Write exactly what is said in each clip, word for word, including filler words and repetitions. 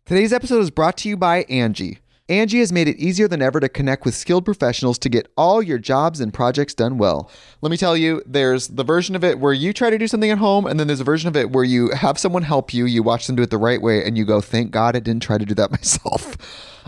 Today's episode is brought to you by Angie. Angie has made it easier than ever to connect with skilled professionals to get all your jobs and projects done well. Let me tell you, there's the version of it where you try to do something at home, and then there's a version of it where you have someone help you, you watch them do it the right way, and you go, thank God I didn't try to do that myself.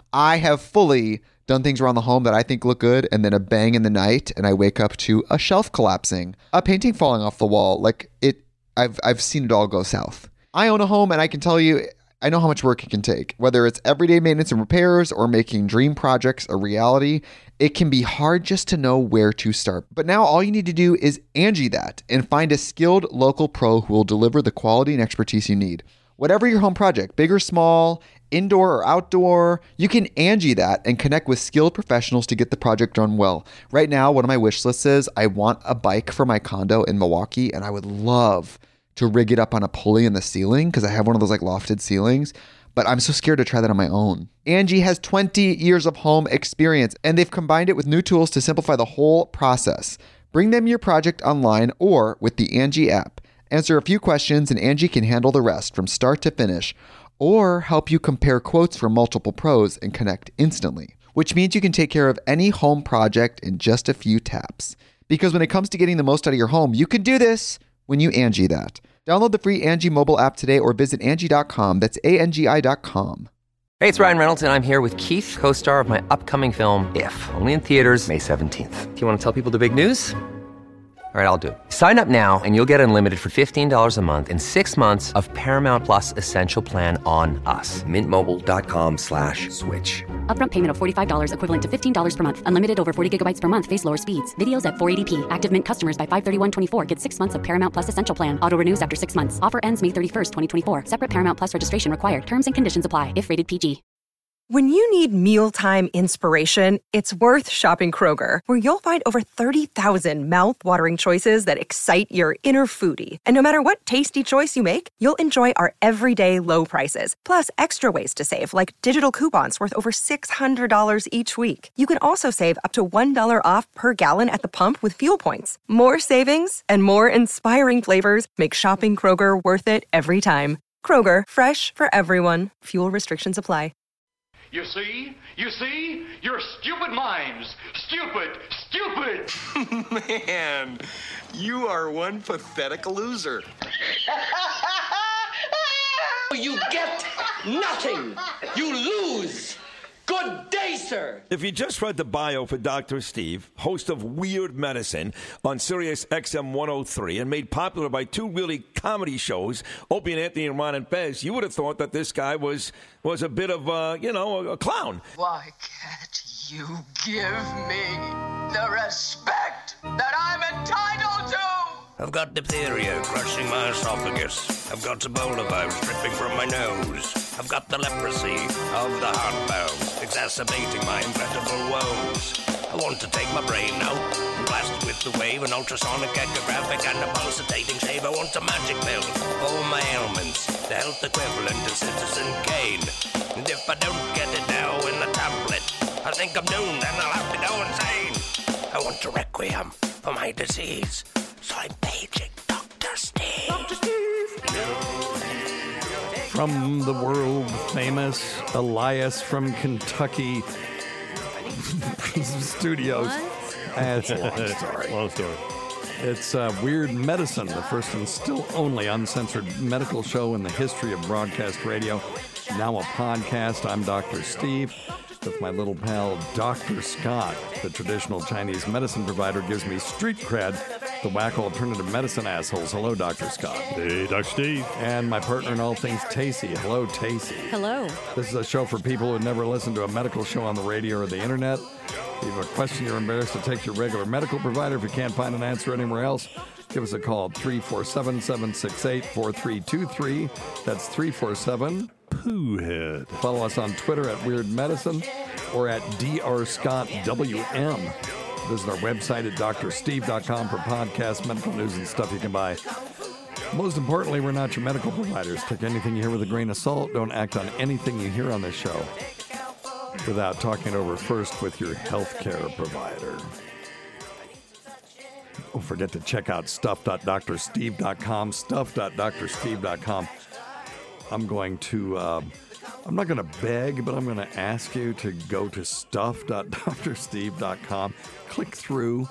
I have fully done things around the home that I think look good, and then a bang in the night, and I wake up to a shelf collapsing, a painting falling off the wall. Like it, I've I've seen it all go south. I own a home, and I can tell you, I know how much work it can take. Whether it's everyday maintenance and repairs or making dream projects a reality, it can be hard just to know where to start. But now all you need to do is Angie that and find a skilled local pro who will deliver the quality and expertise you need. Whatever your home project, big or small, indoor or outdoor, you can Angie that and connect with skilled professionals to get the project done well. Right now, one of my wish lists is I want a bike for my condo in Milwaukee, and I would love to rig it up on a pulley in the ceiling because I have one of those like lofted ceilings, but I'm so scared to try that on my own. Angie has twenty years of home experience, and they've combined it with new tools to simplify the whole process. Bring them your project online or with the Angie app. Answer a few questions and Angie can handle the rest from start to finish, or help you compare quotes from multiple pros and connect instantly, which means you can take care of any home project in just a few taps. Because when it comes to getting the most out of your home, you can do this when you Angie that. Download the free Angie mobile app today or visit Angie dot com. That's A N G I dot com. Hey, it's Ryan Reynolds, and I'm here with Keith, co-star of my upcoming film, If, only in theaters May seventeenth. Do you want to tell people the big news? All right, I'll do it. Sign up now and you'll get unlimited for fifteen dollars a month and six months of Paramount Plus Essential Plan on us. Mint Mobile dot com slash switch. Upfront payment of forty-five dollars equivalent to fifteen dollars per month. Unlimited over forty gigabytes per month. Face lower speeds. Videos at four eighty p. Active Mint customers by five thirty-one twenty-four get six months of Paramount Plus Essential Plan. Auto renews after six months. Offer ends May thirty-first, twenty twenty-four. Separate Paramount Plus registration required. Terms and conditions apply if rated P G. When you need mealtime inspiration, it's worth shopping Kroger, where you'll find over thirty thousand mouth-watering choices that excite your inner foodie. And no matter what tasty choice you make, you'll enjoy our everyday low prices, plus extra ways to save, like digital coupons worth over six hundred dollars each week. You can also save up to one dollar off per gallon at the pump with fuel points. More savings and more inspiring flavors make shopping Kroger worth it every time. Kroger, fresh for everyone. Fuel restrictions apply. You see? You see? Your stupid minds. Stupid. Stupid. Man, you are one pathetic loser. You get nothing. You lose. Good day, sir. If you just read the bio for Doctor Steve, host of Weird Medicine on Sirius X M one oh three and made popular by two really comedy shows, Opie and Anthony and Ron and Fez, you would have thought that this guy was was a bit of, uh, you know, a, a clown. Why can't you give me the respect that I'm entitled to? I've got diphtheria crushing my esophagus. I've got Ebola virus dripping from my nose. I've got the leprosy of the heart valve, exacerbating my incredible woes. I want to take my brain out and blast it with the wave, an ultrasonic echographic and a pulsating shave. I want a magic pill for all my ailments, the health equivalent of Citizen Kane. And if I don't get it now in the tablet, I think I'm doomed and I'll have to go insane. I want a requiem for my disease, so I'm paging Doctor Steve. Doctor Steve. From the world famous Elias from Kentucky studios. Ah, it's a long story. Long story. It's uh, Weird Medicine, the first and still only uncensored medical show in the history of broadcast radio. Now a podcast. I'm Doctor Steve with my little pal Doctor Scott. The traditional Chinese medicine provider gives me street cred. The whack alternative medicine assholes. Hello, Doctor Scott. Hey, Doctor Steve. And my partner in all things, Tacey. Hello, Tacey. Hello. This is a show for people who have never listened to a medical show on the radio or the internet. If you have a question you're embarrassed to take to your regular medical provider, if you can't find an answer anywhere else, give us a call at three four seven, seven six eight, four three two three. That's three four seven, Poohhead. Follow us on Twitter at Weird Medicine or at D R Scott W M. Visit our website at D R steve dot com for podcasts, medical news, and stuff you can buy. Most importantly, we're not your medical providers. Take anything you hear with a grain of salt. Don't act on anything you hear on this show without talking it over first with your healthcare provider. Don't forget to check out stuff dot D R steve dot com, stuff dot D R steve dot com. I'm going to uh, I'm not going to beg, but I'm going to ask you to go to stuff dot dr steve dot com, click through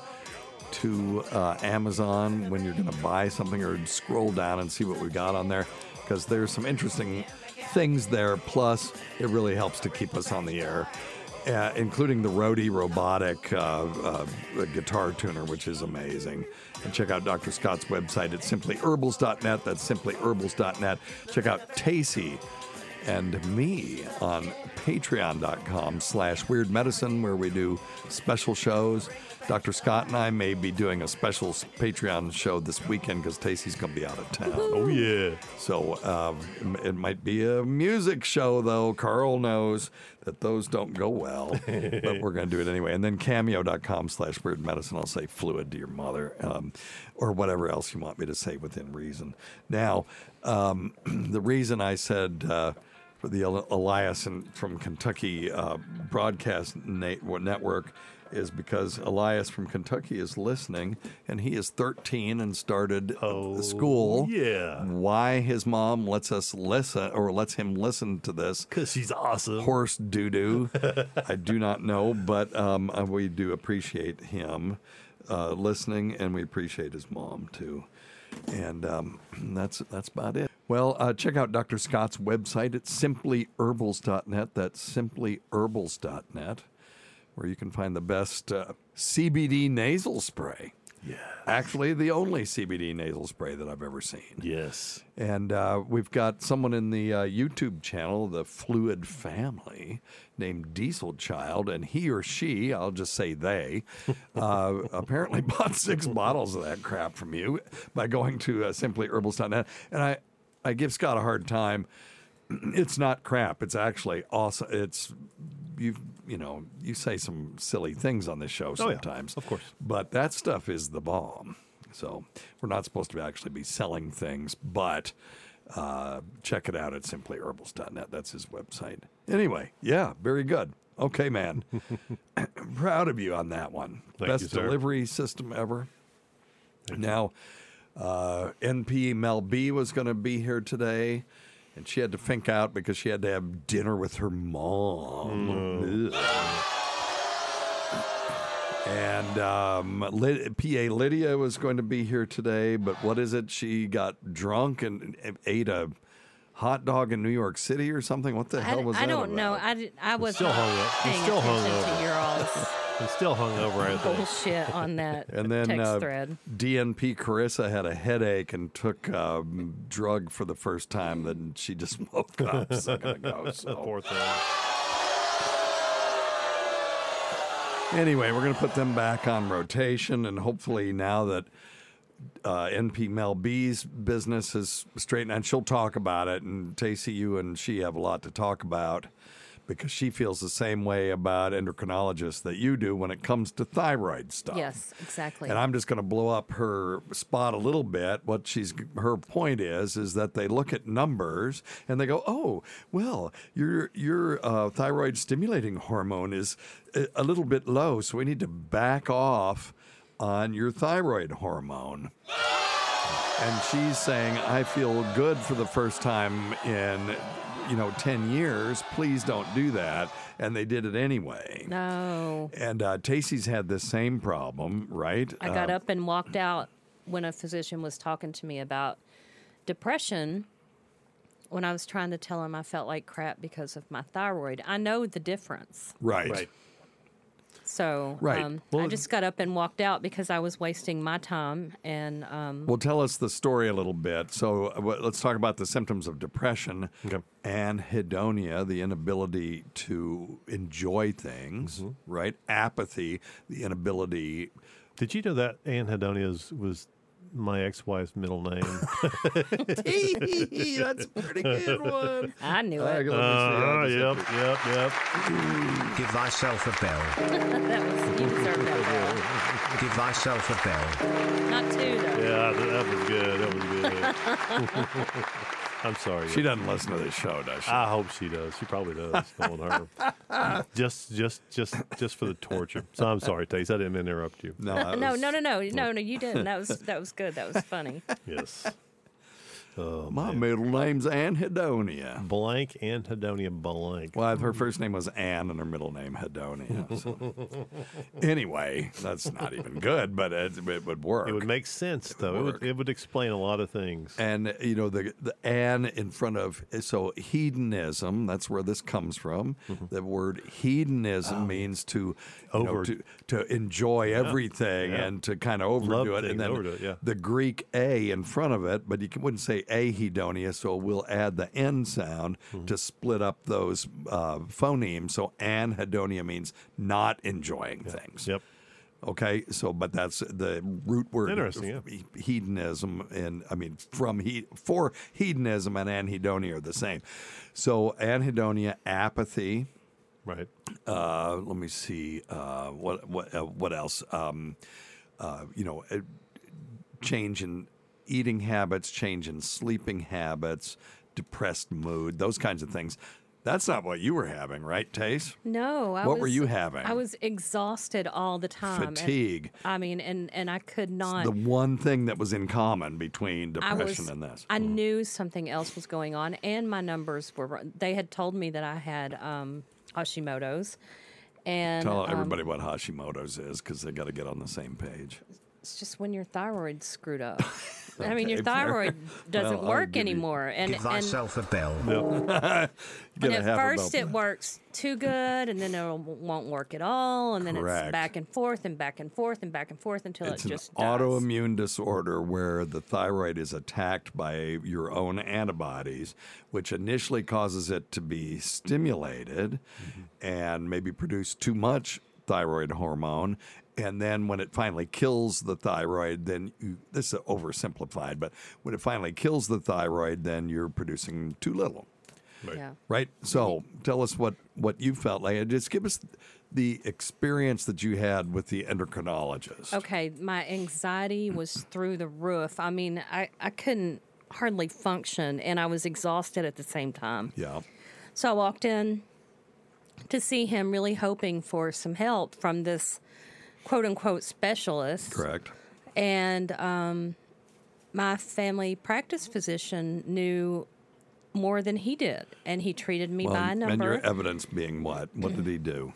to uh, Amazon when you're going to buy something, or scroll down and see what we got on there, because there's some interesting things there. Plus, it really helps to keep us on the air, uh, including the Rode robotic uh, uh, guitar tuner, which is amazing. And check out Doctor Scott's website at simply herbals dot net. That's simply herbals dot net. Check out Tacey and me on patreon dot com slash weird medicine, where we do special shows. Doctor Scott and I may be doing a special Patreon show this weekend because Tacey's going to be out of town. Oh, yeah. So um, it might be a music show, though. Carl knows that those don't go well, but we're going to do it anyway. And then cameo dot com slash weird medicine. I'll say fluid to your mother, um, or whatever else you want me to say within reason. Now, um, the reason I said uh, for the Elias and from Kentucky uh, Broadcast Network is because Elias from Kentucky is listening, and he is thirteen and started oh, school. Yeah. Why his mom lets us listen, or lets him listen to this? Because she's awesome. Horse doo-doo. I do not know, but um, we do appreciate him uh, listening, and we appreciate his mom, too. And um, that's that's about it. Well, uh, check out Doctor Scott's website at simply herbals dot net. That's simply herbals dot net, where you can find the best uh, C B D nasal spray. Yeah. Actually, the only C B D nasal spray that I've ever seen. Yes. And uh, we've got someone in the uh, YouTube channel, the Fluid Family, named Diesel Child, and he or she, I'll just say they, uh, apparently bought six bottles of that crap from you by going to uh, simply herbals dot net. And I, I give Scott a hard time. It's not crap. It's actually awesome. It's you you know, you say some silly things on this show sometimes. Oh, yeah, of course. But that stuff is the bomb. So we're not supposed to actually be selling things, but uh, check it out at simply herbals dot net. That's his website. Anyway, yeah, very good. Okay, man. Proud of you on that one. Thank Best you, sir. delivery system ever. Now, uh, N P Mel B was going to be here today. And she had to fink out because she had to have dinner with her mom. Mm. And um, Lyd- P A Lydia was going to be here today, but what is it? She got drunk and ate a hot dog in New York City or something? What the I, hell was I that don't about? know. I, did, I was still hung up. paying still hung attention over. to your all's I'm still hung over, I think. bullshit on that And then text uh, thread. D N P Carissa had a headache and took um, drug for the first time. Then she just woke up a second ago. So. Poor thing. Anyway, we're going to put them back on rotation, and hopefully now that uh, N P Mel B's business is straightened, and she'll talk about it, and Tacey, you and she have a lot to talk about, because she feels the same way about endocrinologists that you do when it comes to thyroid stuff. Yes, exactly. And I'm just going to blow up her spot a little bit. What she's her point is is that they look at numbers and they go, "Oh, well, your your uh, thyroid stimulating hormone is a, a little bit low, so we need to back off on your thyroid hormone." And she's saying, "I feel good for the first time in, you know, ten years. Please don't do that." And they did it anyway. No. And uh, Tacey's had the same problem, right? I got uh, up and walked out when a physician was talking to me about depression when I was trying to tell him I felt like crap because of my thyroid. I know the difference. Right. Right. So Right. um, Well, I just got up and walked out because I was wasting my time. And um, Well, tell us the story a little bit. So uh, wh- let's talk about the symptoms of depression, Okay. anhedonia, the inability to enjoy things, Mm-hmm. right? Apathy, the inability. Did you know that anhedonia is, was my ex-wife's middle name? That's a pretty good one. I knew Uh, it. let me see. Uh, I'll just yep, have to- yep, yep. Give thyself a bell. That was, you deserve that Give thyself a bell. bell. Not two, though. Yeah, that, that was good. That was good. I'm sorry. She doesn't listen to this show, does she? I hope she does. She probably does. Knowing her, just, just, just, just for the torture. So I'm sorry, Tace. I didn't interrupt you. No, that No, was- no, no, no, no, no. You didn't. That was that was good. That was funny. Yes. Oh, My man. middle name's Anhedonia. Blank Anhedonia Blank. Well, her first name was Anne and her middle name Hedonia. So. Anyway, that's not even good, but it, it would work. It would make sense, though. It would, it would explain a lot of things. And, you know, the, the Anne in front of, so hedonism, that's where this comes from. Mm-hmm. The word hedonism Oh. means to, you know, Over- to, to enjoy Yeah. everything Yeah. and to kind of overdo Love it. And things, then overdo it, yeah. the Greek A in front of it, but you can, wouldn't say ahedonia, so we'll add the N sound Mm-hmm. to split up those uh, phonemes. So anhedonia means not enjoying things. Yep. Okay, so but that's the root word. Interesting, yeah. he- Hedonism, and I mean from he for hedonism and anhedonia are the same. So anhedonia, apathy. Right. Uh, let me see. Uh, what what uh, what else? Um, uh, you know, uh, change in eating habits, change in sleeping habits, depressed mood, those kinds of things. That's not what you were having, right, Tace? No, I What was, were you having? I was exhausted all the time. and- Fatigue. I mean, and and I could not. The one thing that was in common between I depression was, and this. I knew something else was going on, and my numbers were. They had told me that I had um, Hashimoto's, and Tell um, everybody what Hashimoto's is because they got to get on the same page. it's just when your thyroid's screwed up. I mean, your Okay, fair. thyroid doesn't Well, I'll work give you- anymore, and Give and, thyself a bell. and Gotta at have a first bell. it works too good, and then it won't work at all, and then Correct. it's back and forth and back and forth and back and forth until It's it an just dies. autoimmune disorder where the thyroid is attacked by your own antibodies, which initially causes it to be stimulated and maybe produce too much thyroid hormone. And then when it finally kills the thyroid, then you, this is oversimplified, but when it finally kills the thyroid, then you're producing too little. Right. Yeah. Right? So tell us what, what you felt like. Just give us the experience that you had with the endocrinologist. Okay, my anxiety was through the roof. I mean, I, I couldn't hardly function, and I was exhausted at the same time. Yeah. So I walked in to see him, really hoping for some help from this quote-unquote specialist. Correct. And um, my family practice physician knew more than he did, and he treated me Well, by a and number. your evidence being what? What did he do?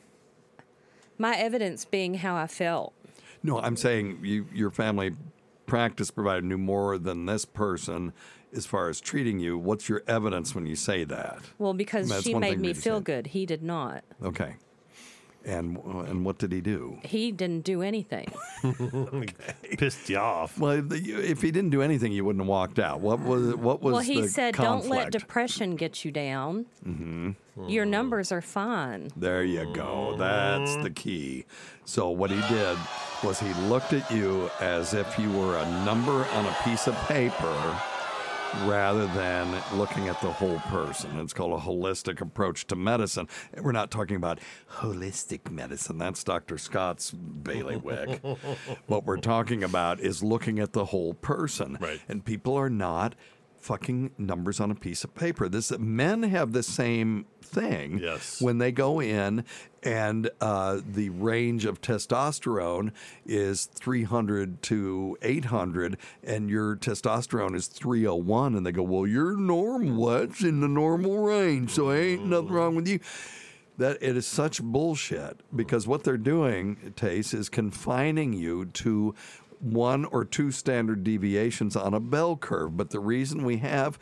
My evidence being how I felt. No, I'm saying you, your family practice provider knew more than this person as far as treating you. What's your evidence when you say that? Well, because That's she one made thing me to feel say. good. He did not. Okay. And and what did he do? He didn't do anything. Pissed you off. Well, the- you- if he didn't do anything, you wouldn't have walked out. What was what was well, he the said, "Don't let conflict?" depression get you down. Mm-hmm. Your numbers are fine." There you go. That's the key. So what he did was he looked at you as if you were a number on a piece of paper rather than looking at the whole person. It's called a holistic approach to medicine. We're not talking about holistic medicine. That's Doctor Scott's bailiwick. What we're talking about is looking at the whole person. Right. And people are not fucking numbers on a piece of paper. This men have the same thing. Yes. When they go in and uh, the range of testosterone is three hundred to eight hundred and your testosterone is three oh one and they go, well, you're normal. That's in the normal range, so ain't nothing wrong with you. That it is such bullshit because what they're doing, Tace, is confining you to one or two standard deviations on a bell curve. But the reason we have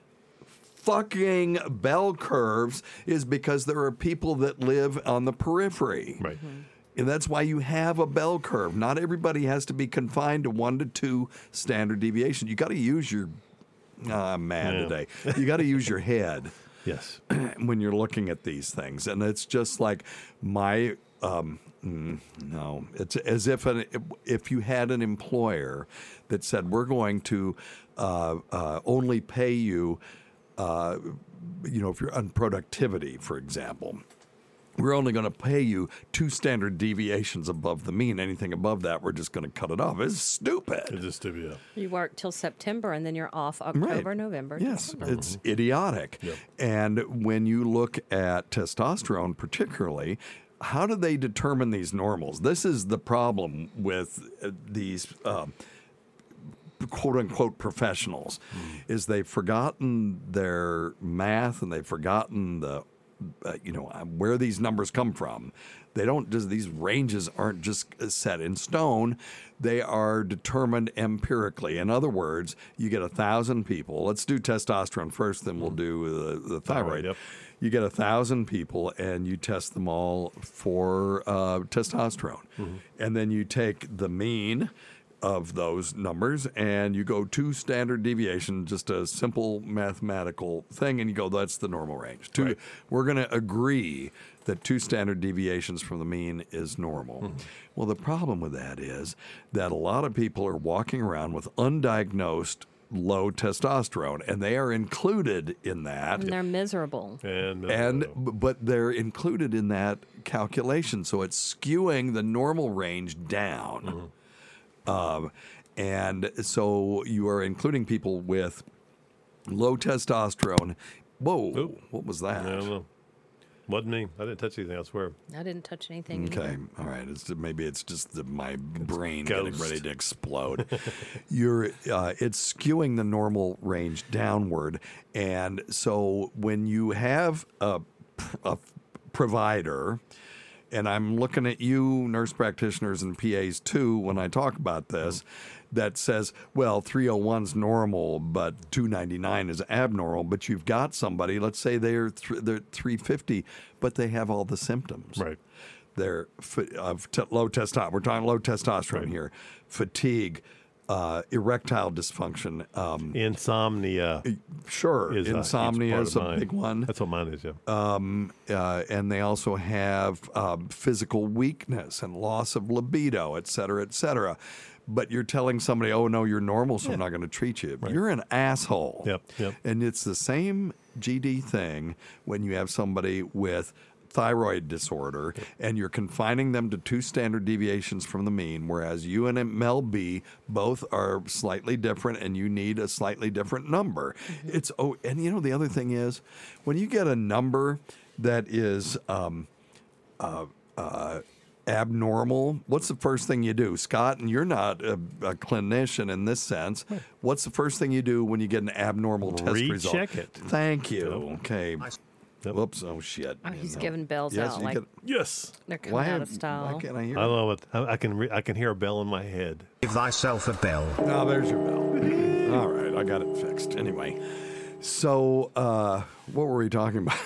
fucking bell curves is because there are people that live on the periphery. Right. And that's why you have a bell curve. Not everybody has to be confined to one to two standard deviation. You got to use your, ah, I'm mad Yeah. today. You got to use your head. Yes. When you're looking at these things. And it's just like my, um, mm, no, it's as if an, if you had an employer that said, we're going to uh, uh, only pay you, uh, you know, if you're on productivity, for example. We're only going to pay you two standard deviations above the mean. Anything above that, we're just going to cut it off. It's stupid. It's just stupid. Yeah. You work till September, and then you're off October, Right. November. Yes, December. it's idiotic. Yep. And when you look at testosterone, particularly, how do they determine these normals? This is the problem with uh, these um, quote-unquote professionals mm. is they've forgotten their math and they've forgotten the, uh, you know, where these numbers come from. They don't just, these ranges aren't just set in stone. They are determined empirically. In other words, you get a thousand people. Let's do testosterone first, then we'll do the, the thyroid. Yep. You get a thousand people and you test them all for uh, testosterone. Mm-hmm. And then you take the mean of those numbers and you go two standard deviation, just a simple mathematical thing, and you go, that's the normal range. Two, right. We're going to agree that two standard deviations from the mean is normal. Mm-hmm. Well, the problem with that is that a lot of people are walking around with undiagnosed low testosterone, and they are included in that. And they're miserable. And, and but they're included in that calculation, so it's skewing the normal range down. Mm-hmm. Um, and so you are including people with low testosterone. Whoa, Ooh. What was that? I don't know. Wasn't me. I didn't touch anything, I swear. I didn't touch anything. Okay, either. all right. It's, maybe it's just the, my brain Ghost. getting ready to explode. You're, uh, it's skewing the normal range downward, and so when you have a, a provider, and I'm looking at you, nurse practitioners and P As too, when I talk about this, that says, well, three oh one's normal, but two ninety-nine is abnormal. But you've got somebody, let's say they're th- they're three fifty, but they have all the symptoms. Right. They're f- of t- low testosterone. We're talking low testosterone right. here. Fatigue, uh, erectile dysfunction, um, insomnia. Sure, is insomnia a, is a mine. big one. That's what mine is. Yeah. Um, uh, and they also have uh, physical weakness and loss of libido, et cetera, et cetera. But you're telling somebody, oh, no, you're normal, so yeah. I'm not going to treat you. Right. You're an asshole. Yep, yep. And it's the same G D thing when you have somebody with thyroid disorder yep. and you're confining them to two standard deviations from the mean, whereas you and Mel B both are slightly different and you need a slightly different number. Mm-hmm. It's oh, and you know, the other thing is when you get a number that is um, uh, uh, abnormal, what's the first thing you do? Scott, and you're not a, a clinician in this sense. Right. What's the first thing you do when you get an abnormal test result? Recheck it. Thank you. Okay. Yep. Whoops. Oh, shit. Oh, he's no. giving bells yes, out like can, yes. they're coming why, out of style. Why can't I hear I love it. I, I can re- I can hear a bell in my head. Give thyself a bell. Oh, there's your bell. All right. I got it fixed. Anyway. So, uh, what were we talking about?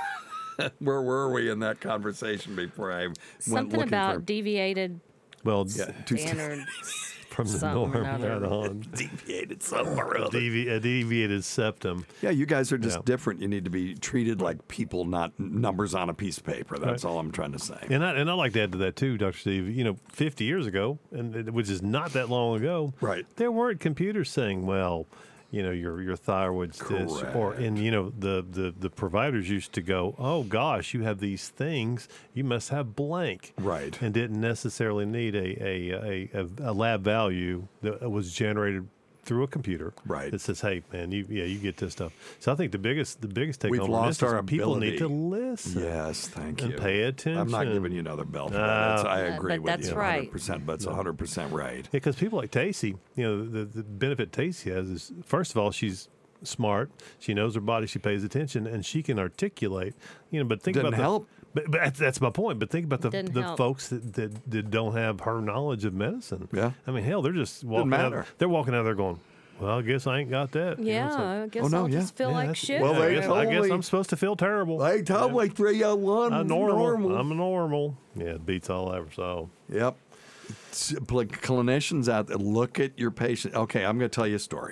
Where were we in that conversation before I went Something looking about for... deviated well, yeah, standards. From the norm right on. Deviated somewhere or other. Devi- a deviated septum. Yeah, you guys are just yeah. different. You need to be treated like people, not numbers on a piece of paper. That's right. all I'm trying to say. And I, and I like to add to that, too, Doctor Steve. You know, fifty years ago, and which is not that long ago, right? There weren't computers saying, well, you know, your your thyroid's this, or and you know the, the the providers used to go, oh gosh, you have these things, you must have blank, right, and didn't necessarily need a a, a, a lab value that was generated through a computer, right, that says, hey man, you yeah you get this stuff. So I think the biggest the biggest take We've home lost this our is people ability. need to listen. Yes, thank and you. And pay attention. I'm not giving you another bell for that. Uh, That's, I agree uh, but with that's you right. one hundred percent, but it's one hundred percent right. Yeah, because people like Tacy, you know, the, the benefit Tacy has is, first of all, she's smart. She knows her body. She pays attention, and she can articulate. You know, but think Didn't about the, help. But, but that's my point. But think about the, Didn't the help. folks that, that, that don't have her knowledge of medicine. Yeah. I mean, hell, they're just walking matter. out. They're walking out there going, well, I guess I ain't got that. You know, Yeah, it's like, I guess oh, no, I'll yeah. just feel yeah, like that's- shit. Well, I they guess, told I guess me- I'm supposed to feel terrible. They told me three oh one I'm was normal. normal. I'm normal. Yeah, it beats all ever. So Yep. It's like clinicians out there, look at your patient. Okay, I'm going to tell you a story.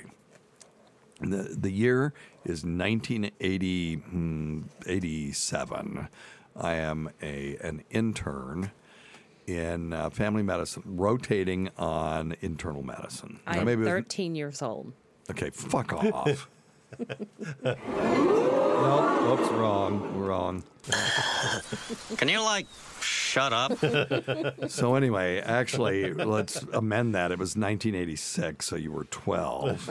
The the year is nineteen eighty, eighty-seven. I am a an intern in uh, family medicine, rotating on internal medicine. Now, I'm maybe it was- thirteen years old. Okay, fuck off. Nope, oops, wrong. We're wrong. Can you, like, shut up? So anyway, actually, let's amend that. It was nineteen eighty-six, so you were twelve.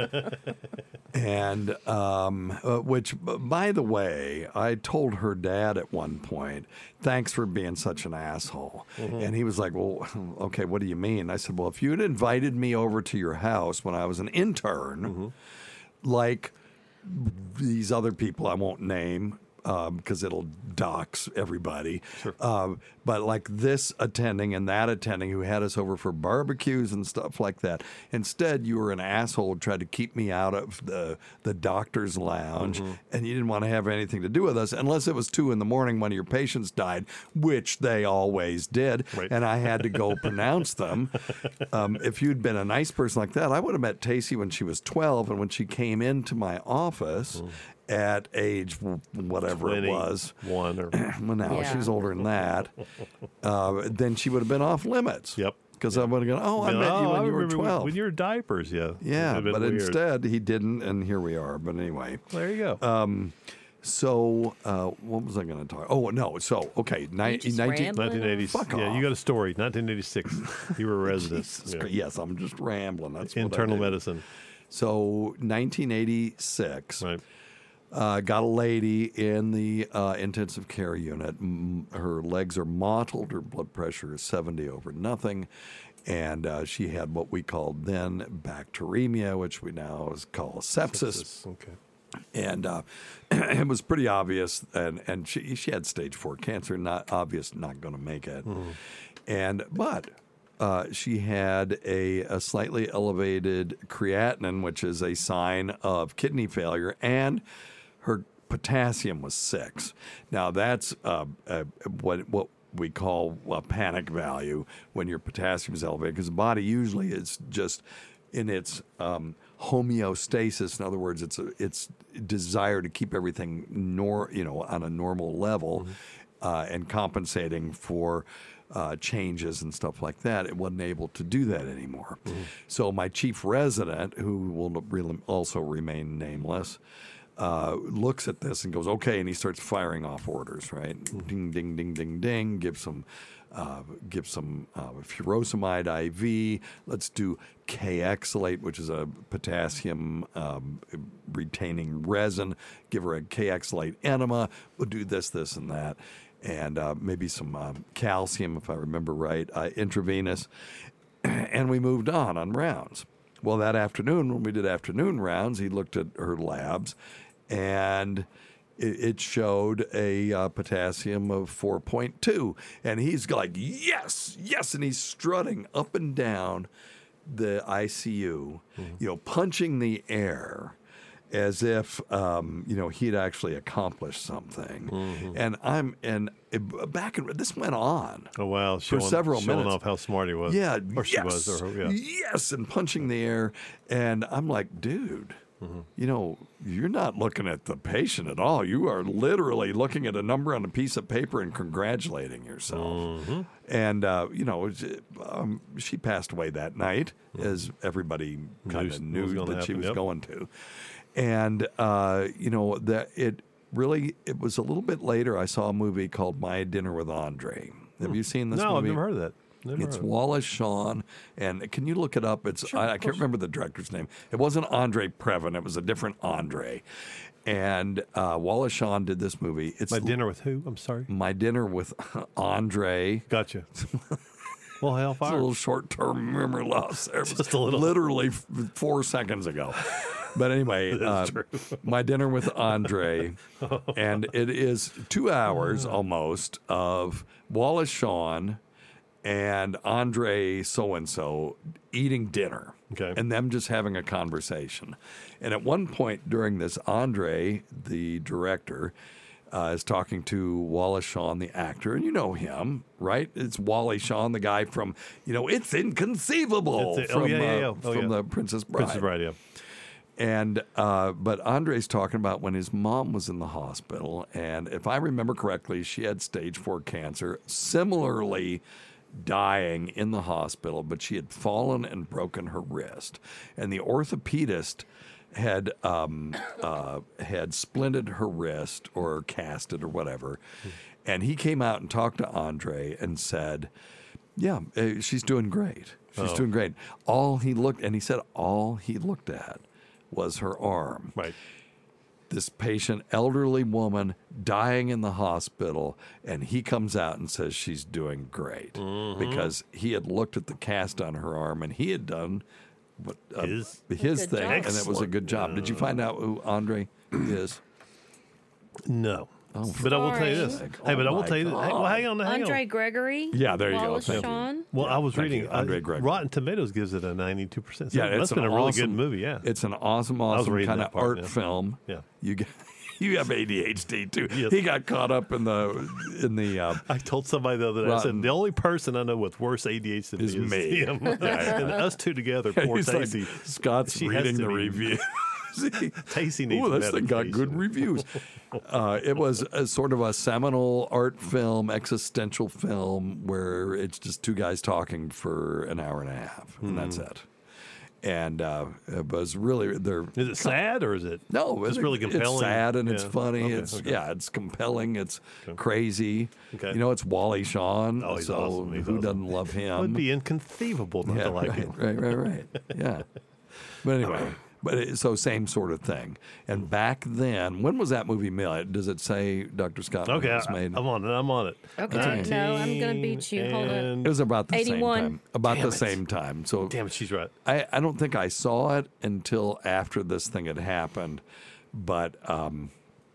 And, um, uh, which, by the way, I told her dad at one point, thanks for being such an asshole. Mm-hmm. And he was like, well, okay, what do you mean? I said, well, if you had invited me over to your house when I was an intern, mm-hmm. like these other people I won't name, because um, it'll dox everybody. Sure. Um, but like this attending and that attending who had us over for barbecues and stuff like that. Instead, you were an asshole who tried to keep me out of the, the doctor's lounge, mm-hmm. and you didn't want to have anything to do with us unless it was two in the morning when your patients died, which they always did, right. And I had to go pronounce them. Um, if you'd been a nice person like that, I would have met Tacy when she was twelve, and when she came into my office, mm. at age whatever it was, one or well, now Yeah. she's older than that. Uh, then she would have been off limits. Yep. Because I would have gone, oh, I Yeah, met you oh, when I you were remember when- twelve. When you were diapers, yeah. Yeah, Would've been but weird. instead he didn't, and here we are. But anyway, There you go. um, so uh, what was I going to talk? Oh no, so okay, ni- just nineteen. rambling? nineteen eighty. Fuck Yeah, off. you got a story. nineteen eighty-six. You were a resident. Jesus Yeah. Christ, yes, I'm just rambling. That's what I Internal do. medicine. So nineteen eighty-six. Right. Uh, got a lady in the uh, intensive care unit. M- Her legs are mottled. Her blood pressure is seventy over nothing. And uh, she had what we called then bacteremia, which we now call sepsis. Sepsis, Okay. And uh, it was pretty obvious. And, and she, she had stage four cancer, not obvious, not going to make it. Mm-hmm. And but uh, she had a, a slightly elevated creatinine, which is a sign of kidney failure, and her potassium was six. Now that's uh, uh, what what we call a panic value when your potassium is elevated, because the body usually is just in its um, homeostasis. In other words, it's a, its desire to keep everything nor you know on a normal level, mm-hmm. uh, and compensating for uh, changes and stuff like that. It wasn't able to do that anymore. Mm-hmm. So my chief resident, who will really also remain nameless, Uh, looks at this and goes, okay, and he starts firing off orders, right? Ding, ding, ding, ding, ding. Give some, uh, give some uh, furosemide I V. Let's do K-Exolate, which is a potassium um, retaining resin. Give her a K-Exolate enema. We'll do this, this, and that, and uh, maybe some um, calcium, if I remember right, uh, intravenous. And we moved on on rounds. Well, that afternoon, when we did afternoon rounds, he looked at her labs, and it, it showed a uh, potassium of four point two. And he's like, yes, yes. And he's strutting up and down the I C U, mm-hmm. you know, punching the air as if, um, you know, he'd actually accomplished something. Mm-hmm. And I'm, and it, back in, this went on. Oh, wow. For Showing, several showing minutes. off how smart he was. Yeah. Or she yes, was. Or, yeah. Yes. And punching the air. And I'm like, dude, mm-hmm. you know, you're not looking at the patient at all. You are literally looking at a number on a piece of paper and congratulating yourself. Mm-hmm. And, uh, you know, um, she passed away that night, mm-hmm. as everybody kind of knew that happen, she was yep. going to. And, uh, you know, that it really, it was a little bit later, I saw a movie called My Dinner with Andre. Have hmm. you seen this no, movie? No, I've never heard of that. Never it's heard Wallace Shawn, and can you look it up? It's sure, I, I can't remember the director's name. It wasn't Andre Previn. It was a different Andre. And uh, Wallace Shawn did this movie. It's My Dinner with who? I'm sorry. My Dinner with Andre. Gotcha. Well, hellfire. It's a little short-term memory loss there. Just a little. Literally f- four seconds ago. But anyway, uh, My Dinner with Andre, and it is two hours almost of Wallace Shawn and Andre so-and-so eating dinner, okay. and them just having a conversation. And at one point during this, Andre, the director, Uh, is talking to Wallace Shawn, the actor, and you know him, right? It's Wally Shawn, the guy from, you know, It's Inconceivable It's a, from, oh, yeah, yeah, yeah. uh, Oh, from yeah. the Princess Bride. Princess Bride, yeah. And uh, but Andre's talking about when his mom was in the hospital, and if I remember correctly, she had stage four cancer, similarly dying in the hospital, but she had fallen and broken her wrist, and the orthopedist had um, uh, had splinted her wrist or cast it or whatever, and he came out and talked to Andre and said, "Yeah, uh, she's doing great. She's Oh. doing great." All he looked and he said all he looked at was her arm. Right. This patient, elderly woman, dying in the hospital, and he comes out and says she's doing great Mhm. because he had looked at the cast on her arm and he had done what, uh, His- his A good thing, job. and it was a good job. Did you find out who Andre is? No. Oh, But I will tell you this. Sorry. Hey, but I Oh will my tell you this. Hey, well, hang on. Hang Andre on. Gregory. Yeah, there you go. Wallace Thank you. Shawn. Well, I was Thank reading you, Andre uh, Gregory. Rotten Tomatoes gives it a ninety-two percent. Yeah, that's it's been an a really awesome, good movie. Yeah, it's an awesome, was awesome reading kind that of part, art yeah. film. Yeah. You get, you have A D H D too. Yes. He got caught up in the in the. Uh, I told somebody the other day. I Rotten- said the only person I know with worse A D H D than Is me is me. him. Yeah, yeah. And us two together. Poor He's like, Tacy. Scott's She has reading to the be- review. Tacy needs Ooh, this thing got medication. good reviews. Uh, it was a sort of a seminal art film, existential film, where it's just two guys talking for an hour and a half, and that's Hmm. it. And uh, it was really they're Is it sad or is it no? just it- really compelling? It's sad and it's Yeah. funny. Okay, it's okay. yeah, it's compelling. It's Okay. crazy. Okay. You know, it's Wally Shawn. Oh, he's so awesome. He's who awesome. doesn't love him? It would be inconceivable not yeah, to like right, him. right, right, right. Yeah. But anyway, but it, so same sort of thing. And back then, when was that movie made? Does it say, Doctor Scott? when Okay, it was I, made? I'm on it. I'm on it. Okay, no, I'm gonna beat you. Hold on. It was about the eighty-one. same time. About Damn the it. same time. So Damn it, she's right. I, I don't think I saw it until after this thing had happened, but um,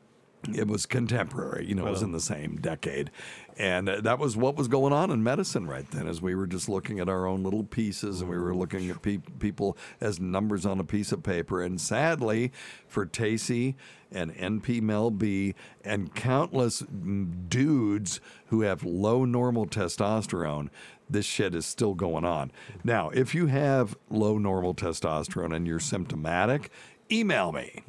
it was contemporary. You know, it was in the same decade, and uh, that was what was going on in medicine right then. As we were just looking at our own little pieces, and we were looking at pe- people as numbers on a piece of paper. And sadly, for Tacy and N P Mel B and countless mm, dudes who have low normal testosterone, this shit is still going on. Now, if you have low normal testosterone and you're symptomatic, email me.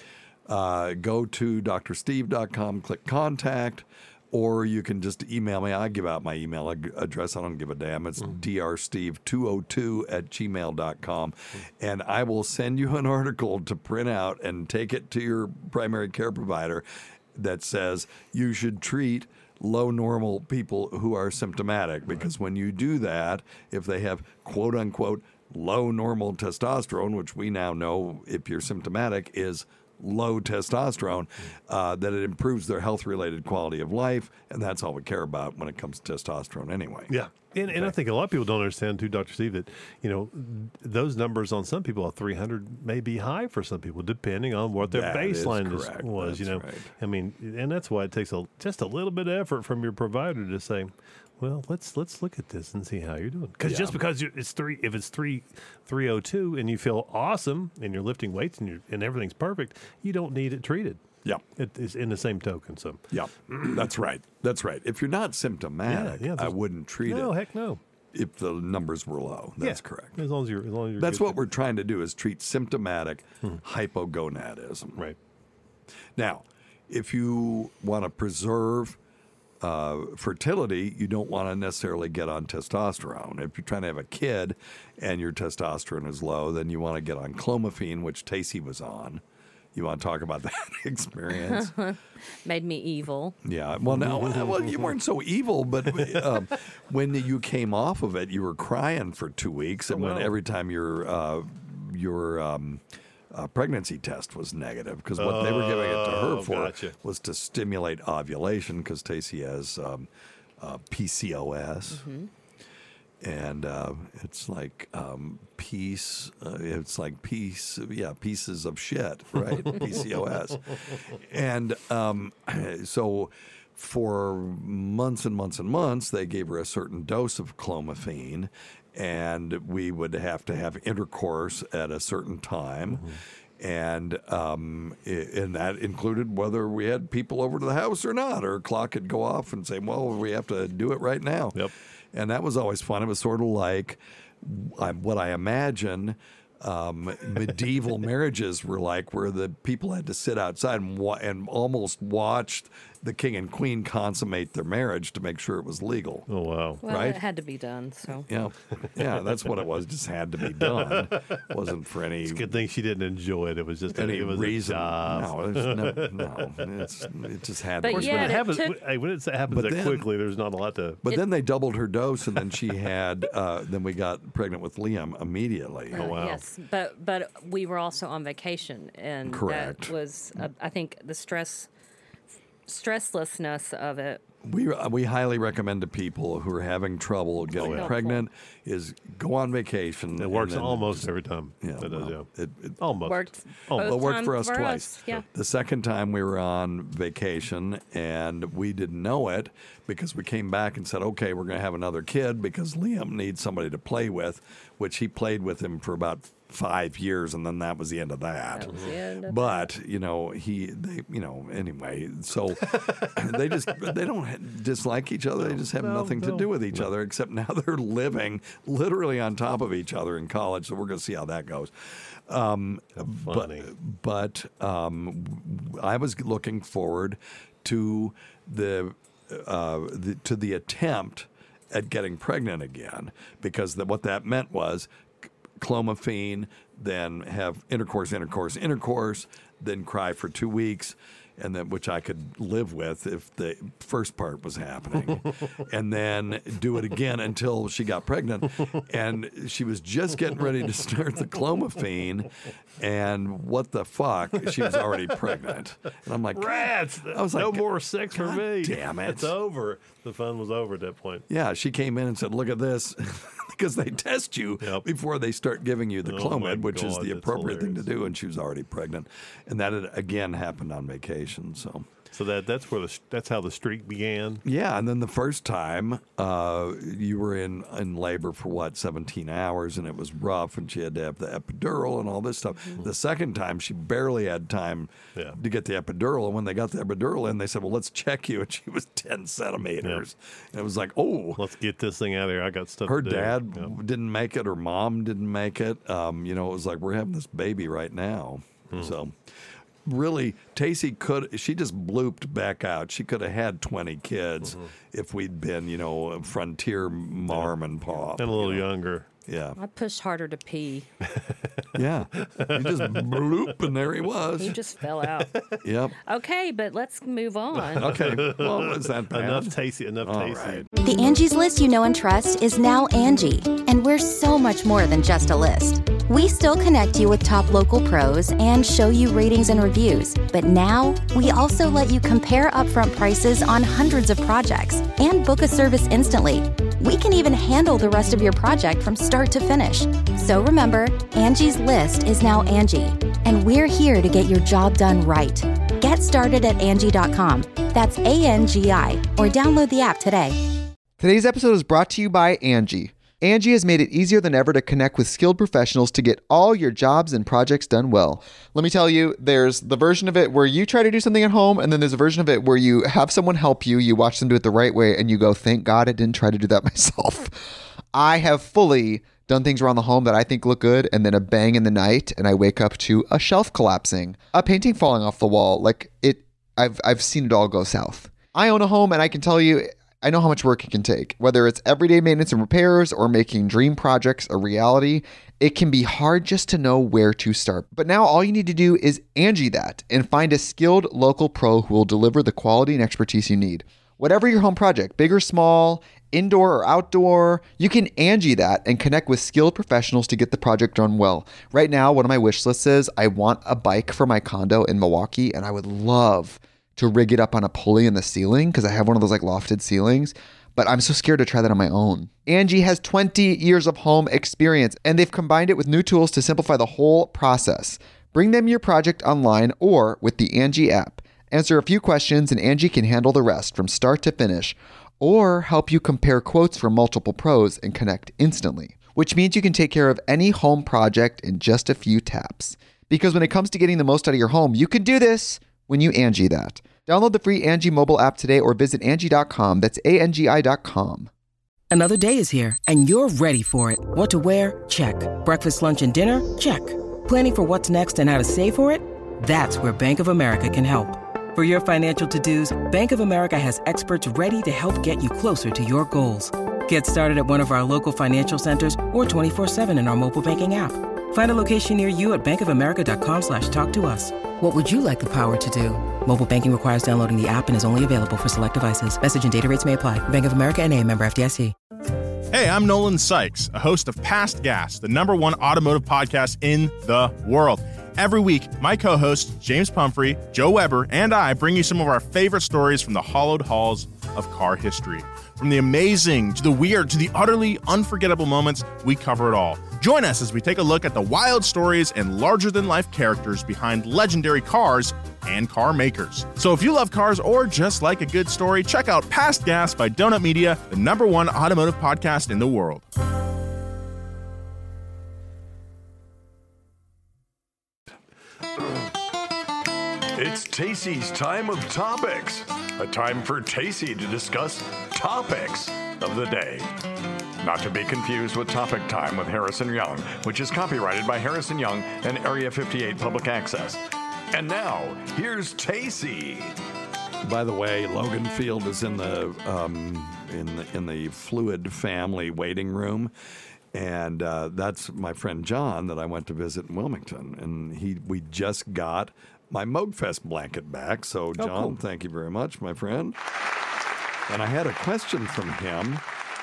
Uh, go to d r steve dot com, click contact, or you can just email me. I give out my email ag- address. I don't give a damn. It's d r steve two oh two at gmail dot com. And I will send you an article to print out and take it to your primary care provider that says you should treat low normal people who are symptomatic, because when you do that, if they have quote unquote low normal testosterone, which we now know if you're symptomatic is low testosterone, uh, that it improves their health related quality of life, and that's all we care about when it comes to testosterone anyway. Yeah. And, and I think a lot of people don't understand too, Doctor Steve, that, you know, those numbers on some people, three hundred may be high for some people, depending on what their That is baseline is, correct. was, you know. That's right. I mean, and that's why it takes a, just a little bit of effort from your provider to say, well, let's let's look at this and see how you're doing. Because Yeah. just because you it's three, if it's three, three oh two, and you feel awesome and you're lifting weights and you're, and everything's perfect, you don't need it treated. Yeah. It is in the same token. So Yeah, that's right. That's right. If you're not symptomatic, Yeah, yeah, I there's- wouldn't treat no, it. heck no. If the numbers were low, that's Yeah, correct. As long as you're, as long as you're That's good what we're trying to do is treat symptomatic hypogonadism. Right. Now, if you want to preserve uh, fertility, you don't want to necessarily get on testosterone. If you're trying to have a kid and your testosterone is low, then you want to get on clomiphene, which Tacy was on. You want to talk about that experience? Made me evil. Yeah. Well, no. Well, you weren't so evil, but um, when you came off of it, you were crying for two weeks, and when wow. every time your uh, your um, uh, pregnancy test was negative, because what they were giving it to her Oh, for gotcha. was to stimulate ovulation, because Tacy has um, uh, P C O S. And uh, it's like um, piece, uh, it's like piece, yeah, pieces of shit, right? P C O S. And um, so for months and months and months, they gave her a certain dose of clomiphene, and we would have to have intercourse at a certain time. And um, i- and that included whether we had people over to the house or not. Or a clock would go off and say, well, we have to do it right now. Yep. And that was always fun. It was sort of like uh, what I imagine um, medieval marriages were like, where the people had to sit outside and, wa- and almost watched the king and queen consummate their marriage to make sure it was legal. Oh, wow. Well, right? it had to be done, so. Yeah, yeah, that's what it was. It just had to be done. It wasn't for any. It's a good thing she didn't enjoy it. It was just any a, it was reason. A job. No, there's no, no. It's, it just had. But to Of course, yeah, when it it happens, took- hey, when it happens But that then- quickly, there's not a lot to. But It- then they doubled her dose, and then she had. Uh, then we got pregnant with Liam immediately. Oh, wow. Yes, but but we were also on vacation, and Correct. that was uh, I think the stress stresslessness of it. We uh, we highly recommend to people who are having trouble getting yeah. pregnant is go on vacation. It works and then almost just- every time. Yeah, It does, well, yeah. it, it Almost. Worked Oh, both Well, it worked times for us for twice. us, yeah. The second time we were on vacation and we didn't know it because we came back and said, okay, we're going to have another kid because Liam needs somebody to play with, which he played with him for about five years, and then that was the end of that. That was the end of but you know, he, they, you know, anyway. So they just they don't dislike each other. They just have No, nothing to no, do with each other, except now they're living literally on top of each other in college. So we're going to see how that goes. Um, funny. But, but um, I was looking forward to the, uh, the to the attempt at getting pregnant again, because the, what that meant was clomiphene, then have intercourse, intercourse, intercourse, then cry for two weeks, and then which I could live with if the first part was happening, and then do it again until she got pregnant, and she was just getting ready to start the clomiphene, and what the fuck, she was already pregnant, and I'm like, Rats! I was like, no more sex for God me. damn it. It's over. The fun was over at that point. Yeah, she came in and said, look at this, because they test you Yep. before they start giving you the Oh, my Clomid, which is God, the that's appropriate thing to hilarious. do, and she was already pregnant. And that had, again happened on vacation. So So that that's where the that's how the streak began. yeah, and then the first time uh, you were in, in labor for what, seventeen hours, and it was rough, and she had to have the epidural and all this stuff. The second time, she barely had time Yeah. to get the epidural, and when they got the epidural in, they said, well, let's check you, and she was ten centimeters. And it was like, oh. Let's get this thing out of here. I got stuff Her to do. dad Yeah. didn't make it. Her mom didn't make it. Um, you know, it was like, we're having this baby right now. Hmm. So, really, Tacey could, she just blooped back out. She could have had twenty kids Mm-hmm. if we'd been, you know, a frontier marm and pop. And a little you know. younger. Yeah. I pushed harder to pee. Yeah. He just bloop, and there he was. He just fell out. Yep. Okay, but let's move on. Okay. Well, is that bad? Enough tasty. Enough All tasty. right. The Angie's List you know and trust is now Angie, and we're so much more than just a list. We still connect you with top local pros and show you ratings and reviews, but now we also let you compare upfront prices on hundreds of projects and book a service instantly. We can even handle the rest of your project from start to finish. So remember, Angie's List is now Angie, and we're here to get your job done right. Get started at Angie dot com. That's A N G I, or download the app today. Today's episode is brought to you by Angie. Angie has made it easier than ever to connect with skilled professionals to get all your jobs and projects done well. Let me tell you, there's the version of it where you try to do something at home, and then there's a version of it where you have someone help you, you watch them do it the right way, and you go, thank God I didn't try to do that myself. I have fully done things around the home that I think look good, and then a bang in the night, and I wake up to a shelf collapsing, a painting falling off the wall. Like, it, I've I've seen it all go south. I own a home, and I can tell you, I know how much work it can take. Whether it's everyday maintenance and repairs or making dream projects a reality, it can be hard just to know where to start. But now all you need to do is Angie that and find a skilled local pro who will deliver the quality and expertise you need. Whatever your home project, big or small, indoor or outdoor, you can Angie that and connect with skilled professionals to get the project done well. Right now, one of my wish lists is I want a bike for my condo in Milwaukee, and I would love to rig it up on a pulley in the ceiling because I have one of those like lofted ceilings, but I'm so scared to try that on my own. Angie has twenty years of home experience, and they've combined it with new tools to simplify the whole process. Bring them your project online or with the Angie app. Answer a few questions and Angie can handle the rest from start to finish, or help you compare quotes from multiple pros and connect instantly, which means you can take care of any home project in just a few taps. Because when it comes to getting the most out of your home, you can do this when you Angie that. Download the free Angie mobile app today or visit Angie dot com. That's A N G I dot com. Another day is here, and you're ready for it. What to wear? Check. Breakfast, lunch, and dinner? Check. Planning for what's next and how to save for it? That's where Bank of America can help. For your financial to-dos, Bank of America has experts ready to help get you closer to your goals. Get started at one of our local financial centers or twenty-four seven in our mobile banking app. Find a location near you at bankofamerica.com slash talk to us. What would you like the power to do? Mobile banking requires downloading the app and is only available for select devices. Message and data rates may apply. Bank of America N A, member F D I C. Hey, I'm Nolan Sykes, a host of Past Gas, the number one automotive podcast in the world. Every week, my co-hosts, James Pumphrey, Joe Weber, and I bring you some of our favorite stories from the hallowed halls of car history. From the amazing to the weird to the utterly unforgettable moments, we cover it all. Join us as we take a look at the wild stories and larger-than-life characters behind legendary cars and car makers. So if you love cars or just like a good story, check out Past Gas by Donut Media, the number one automotive podcast in the world. It's Tacey's time of topics. A time for Tacey to discuss topics of the day. Not to be confused with Topic Time with Harrison Young, which is copyrighted by Harrison Young and Area fifty-eight Public Access. And now, here's Tacey. By the way, Logan Field is in the um, in the in the Fluid family waiting room. And uh, that's my friend John that I went to visit in Wilmington. And he we just got my Mogfest blanket back. So, John, oh, cool. Thank you very much, my friend. And I had a question from him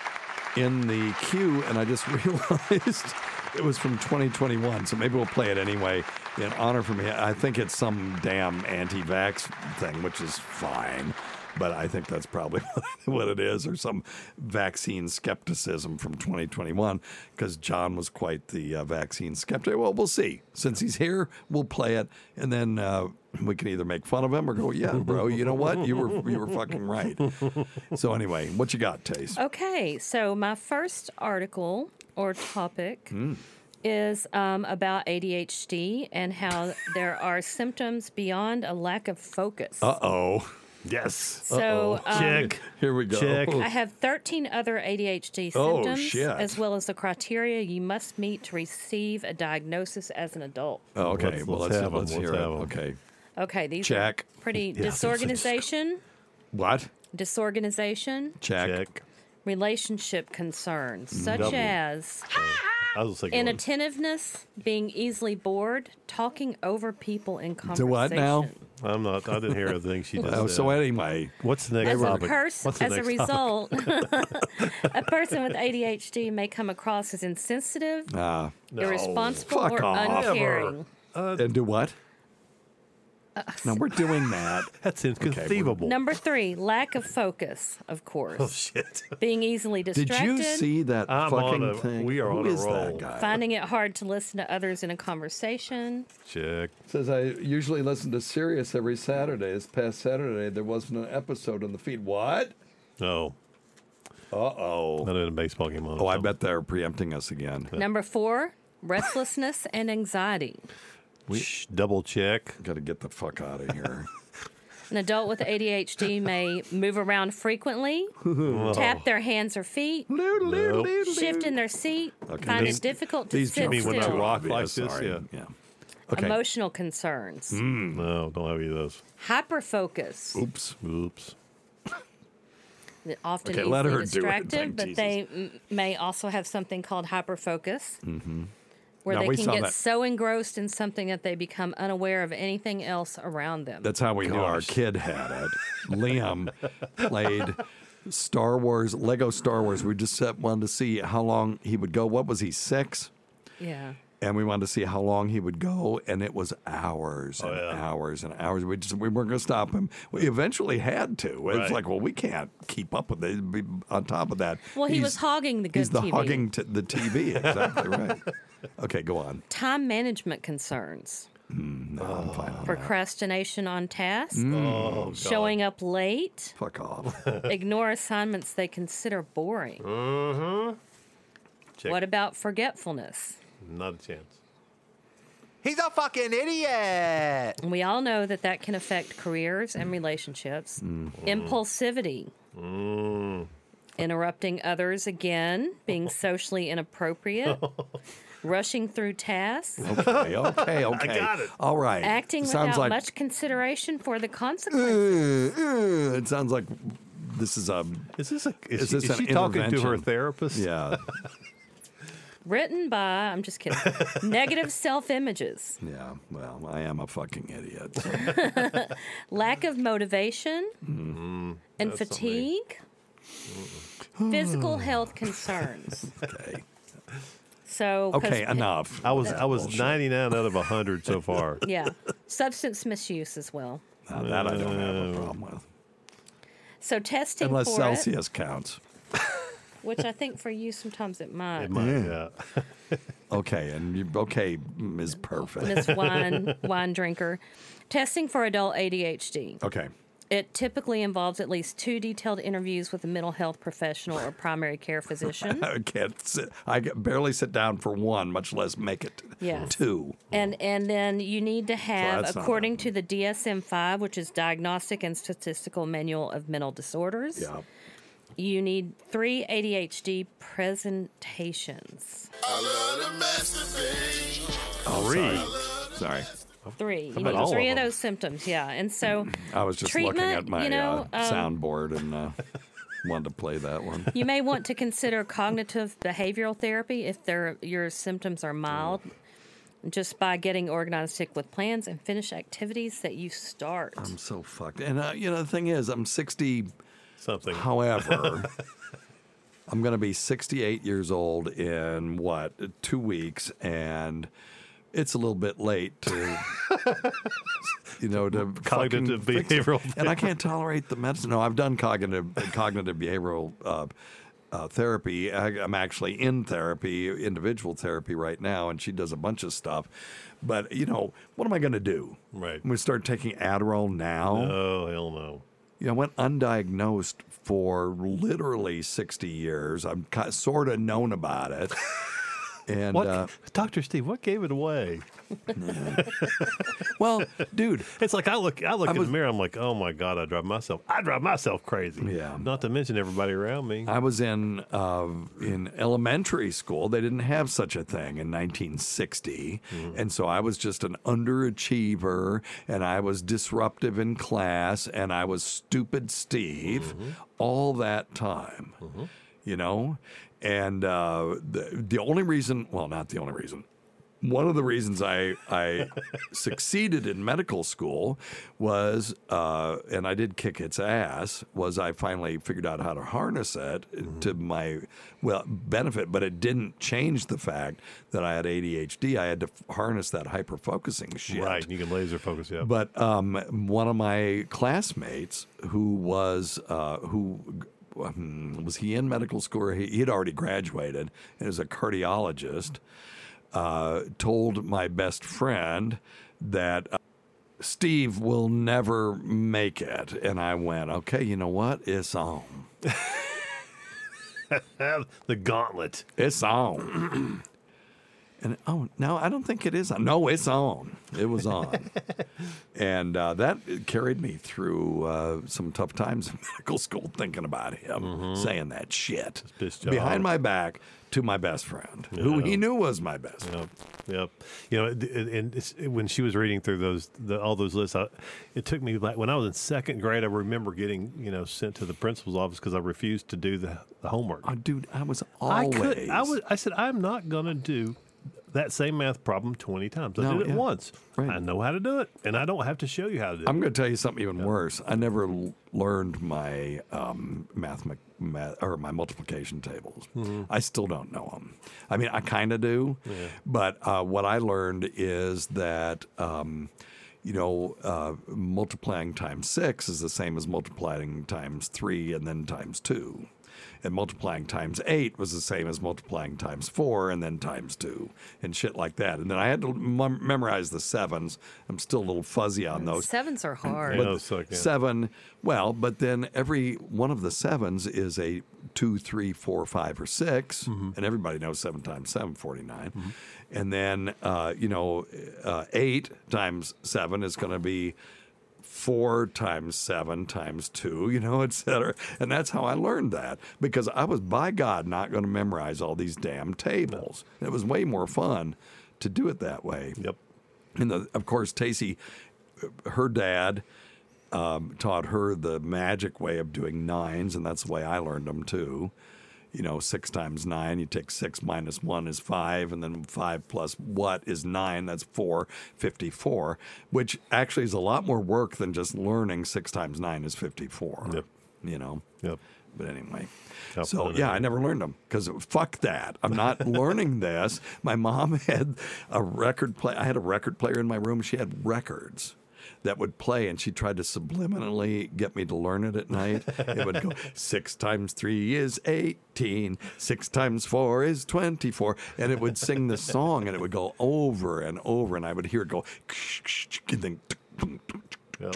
in the queue, and I just realized it was from twenty twenty-one. So maybe we'll play it anyway in honor for me. I think it's some damn anti-vax thing, which is fine. But I think that's probably what it is, or some vaccine skepticism from twenty twenty-one, because John was quite the uh, vaccine skeptic. Well, we'll see. Since he's here, we'll play it, and then uh, we can either make fun of him or go, yeah, bro, you know what? You were you were fucking right. So anyway, what you got, Tace? Okay, so my first article or topic mm. is um, about A D H D and how there are symptoms beyond a lack of focus. Uh-oh. Yes. So um, check. Here we go. Check. I have thirteen other A D H D oh, symptoms, shit. as well as the criteria you must meet to receive a diagnosis as an adult. Oh, okay. Let's, well, let's, let's, have let's them. hear let's it. have them. Okay. Okay, these check. are pretty yeah, disorganization. What? Disorganization. Check. Check. Relationship concerns, such Double. as I was thinking inattentiveness, being easily bored, talking over people in conversation. To what now? I'm not. I didn't hear a thing she just Oh, said. so anyway, what's the next As a, topic? pers- What's the as a next result, a person with A D H D may come across as insensitive, uh, irresponsible, Fuck or off. uncaring. Uh, and do what? Uh, no, we're doing that. That's inconceivable. Okay, Number three, lack of focus, of course. Oh, shit. Being easily distracted. Did you see that I'm fucking on a, thing? We are Who on a is roll. that guy? Finding it hard to listen to others in a conversation. Check. Says I usually listen to Sirius every Saturday. This past Saturday, there wasn't an episode on the feed. What? Oh. Uh-oh. Not in a baseball game on. Oh, I bet they're preempting us again. Number four, restlessness and anxiety. We Shh, double check. Got to get the fuck out of here. An adult with A D H D may move around frequently, Oh. tap their hands or feet, Nope. shift in their seat, Okay. find These- it difficult to These sit You mean when I still. rock like Obvious, this? sorry. Yeah. Yeah. Okay. Emotional concerns, Mm, no, don't have any of those. hyperfocus, Oops. Oops. often Okay, let easily her do it, distracted, thank but Jesus. they m- may also have something called hyperfocus, Mm-hmm. where No, they we can saw get that. so engrossed in something that they become unaware of anything else around them. That's how we knew our kid had it. Liam played Star Wars, Lego Star Wars. We just set, wanted to see how long he would go. What was he, six? Yeah. And we wanted to see how long he would go, and it was hours and Oh, yeah. hours and hours. We just we weren't going to stop him. We eventually had to. It was Right. like, well, we can't keep up with it. Be on top of that. Well, he He's- was hogging the good He's the T V. hogging t- the T V. Exactly right. Okay, go on. Time management concerns, Mm, no, I'm fine on that. procrastination on task, Oh, God. showing up late, Fuck off. ignore assignments they consider boring. Mm-hmm. Check. What about forgetfulness? Not a chance. He's a fucking idiot. We all know that that can affect careers and relationships. Impulsivity, Mm. interrupting others again, being socially inappropriate, rushing through tasks, Okay, okay, okay. I got it. All right. acting Sounds without like, much consideration for the consequences. Uh, uh, it sounds like this is a. Is this a? Is, Is she, this is an she talking to her intervention? therapist? Yeah, Written by, I'm just kidding, negative self-images, yeah. Well, I am a fucking idiot. so. lack of motivation, Mm-hmm. and That's fatigue, physical health concerns. Okay. So, 'cause Okay, it- enough. I was I was Bullshit. ninety-nine out of one hundred so far. Yeah, substance misuse as well. Now, that I don't have a problem with. So testing Unless for Celsius counts. it, which I think for you sometimes it might. It might, yeah. Okay, and you, okay mm, is perfect. Miss Wine Wine Drinker. Testing for adult A D H D. Okay. It typically involves at least two detailed interviews with a mental health professional or primary care physician. I can't sit. I can barely sit down for one, much less make it Yes. two. And and then you need to have, that's not according to the D S M five, which is Diagnostic and Statistical Manual of Mental Disorders, Yeah. you need three A D H D presentations. Oh, Three. Sorry. Three. You about need all three of of them? those symptoms, yeah. And so I was just treatment, looking at my you know, uh, um, soundboard and uh, wanted to play that one. you may want to consider cognitive behavioral therapy if they're, your symptoms are mild, just by getting organized sick with plans and finish activities that you start. I'm so fucked. And, uh, you know, the thing is, I'm sixty. Something. However, I'm going to be sixty-eight years old in, what, two weeks, and it's a little bit late to, you know, to Cognitive fucking fix it. behavioral And I can't tolerate the medicine. No, I've done cognitive cognitive behavioral uh, uh, therapy. I, I'm actually in therapy, individual therapy right now, and she does a bunch of stuff. But, you know, what am I going to do? Right. I'm going to start taking Adderall now? Oh, hell no. You know, I went undiagnosed for literally sixty years. I'm sort of known about it. And What, uh, Doctor Steve, what gave it away? well, dude, it's like I look, I look I in was- the mirror. I'm like, oh my god, I drive myself, I drive myself crazy. Yeah. Not to mention everybody around me. I was in uh, in elementary school. They didn't have such a thing in nineteen sixty, and so I was just an underachiever, and I was disruptive in class, and I was stupid Steve all that time. You know, and uh, the the only reason, well, not the only reason. One of the reasons I I succeeded in medical school was, uh, and I did kick its ass, was I finally figured out how to harness it to my well benefit, but it didn't change the fact that I had A D H D. I had to f- harness that hyper-focusing shit. Right, you can laser focus, yeah. But um, one of my classmates who was uh, who um, was he in medical school? Or he he had already graduated and was a cardiologist. Uh, told my best friend that uh, Steve will never make it, and I went, okay, you know what? It's on. The gauntlet. It's on. And oh, no, I don't think it is on. No, it's on. It was on. And uh, that carried me through uh, some tough times in medical school thinking about him saying that shit pissed you behind off. my back to my best friend, who Yeah. he knew was my best friend. Yep. Yep. You know, and- and it's, when she was reading through those, the, all those lists, I, it took me like when I was in second grade. I remember getting, you know, sent to the principal's office because I refused to do the, the homework. Oh, dude, I was I always. could. I was. I said I'm not gonna do that same math problem twenty times. I No, did it yeah. once. Right. I know how to do it, and I don't have to show you how to do it. I'm going to tell you something even worse. I never l- learned my um, math, math or my multiplication tables. Mhm. I still don't know them. I mean, I kind of do, Yeah. but uh, what I learned is that. Um, you know, uh, multiplying times six is the same as multiplying times three and then times two. And multiplying times eight was the same as multiplying times four and then times two and shit like that. And then I had to mem- memorize the sevens. I'm still a little fuzzy on those. Sevens are hard. But Yeah, those suck, yeah. seven, well, but then every one of the sevens is a two, three, four, five, or six, Mm-hmm. and everybody knows seven times seven, forty-nine. And then, uh, you know, uh, eight times seven is going to be four times seven times two, you know, et cetera. And that's how I learned that, because I was, by God, not going to memorize all these damn tables. It was way more fun to do it that way. Yep. And the, of course, Tacey, her dad um, taught her the magic way of doing nines, and that's the way I learned them too. You know, six times nine, you take six minus one is five, and then five plus what is nine, that's four, fifty-four, which actually is a lot more work than just learning six times nine is fifty-four. Yep. You know? Yep. But anyway. How So, fun yeah, is I it? never learned them because fuck that. I'm not learning this. My mom had a record play. I had a record player in my room. She had records that would play, and she tried to subliminally get me to learn it at night. It would go, six times three is eighteen, six times four is twenty-four, and it would sing the song, and it would go over and over, and I would hear it go, and then Yep.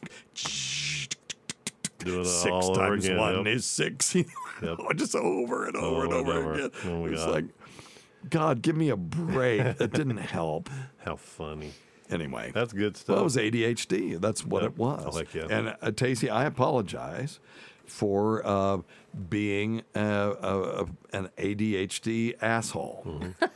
Doing it six all over times again, one yep. is six, you know, just over and over and Over and over, over. again. Oh, my It's God. like, God, give me a break. It didn't help. How funny. Anyway, That's good stuff. well, it was A D H D. That's what Yep. it was. Oh, heck yeah. And uh, Tacey, I apologize for uh, being uh, uh, an A D H D asshole. Mm-hmm.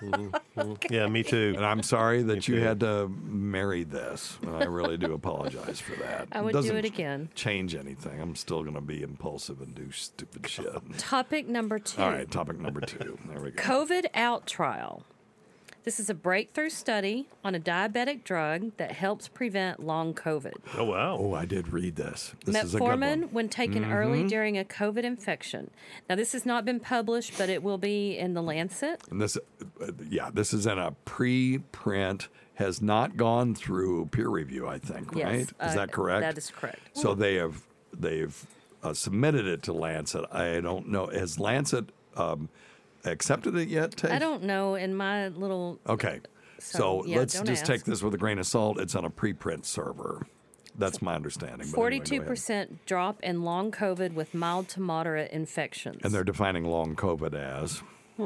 Yeah, me too. And I'm sorry that you too. had to marry this. I really do apologize for that. I would do Doesn't it again. change anything. I'm still going to be impulsive and do stupid shit. Topic number two. All right, topic number two. There we go. COVID out trial. This is a breakthrough study on a diabetic drug that helps prevent long COVID. Oh, wow. Oh, I did read this. This is a good Metformin, one. when taken Mhm. early during a COVID infection. Now, this has not been published, but it will be in the Lancet. And this, uh, yeah, this is in a pre-print, has not gone through peer review, I think, Yes, right? Is uh, that correct? that is correct. So they have they've uh, submitted it to Lancet. I don't know. Has Lancet um, accepted it yet, Tate? I don't know. In my little. Okay. So, So, yeah, let's don't just ask. take this with a grain of salt. It's on a preprint server. That's my understanding. But anyway, go forty-two ahead. percent drop in long COVID with mild to moderate infections. And they're defining long COVID as.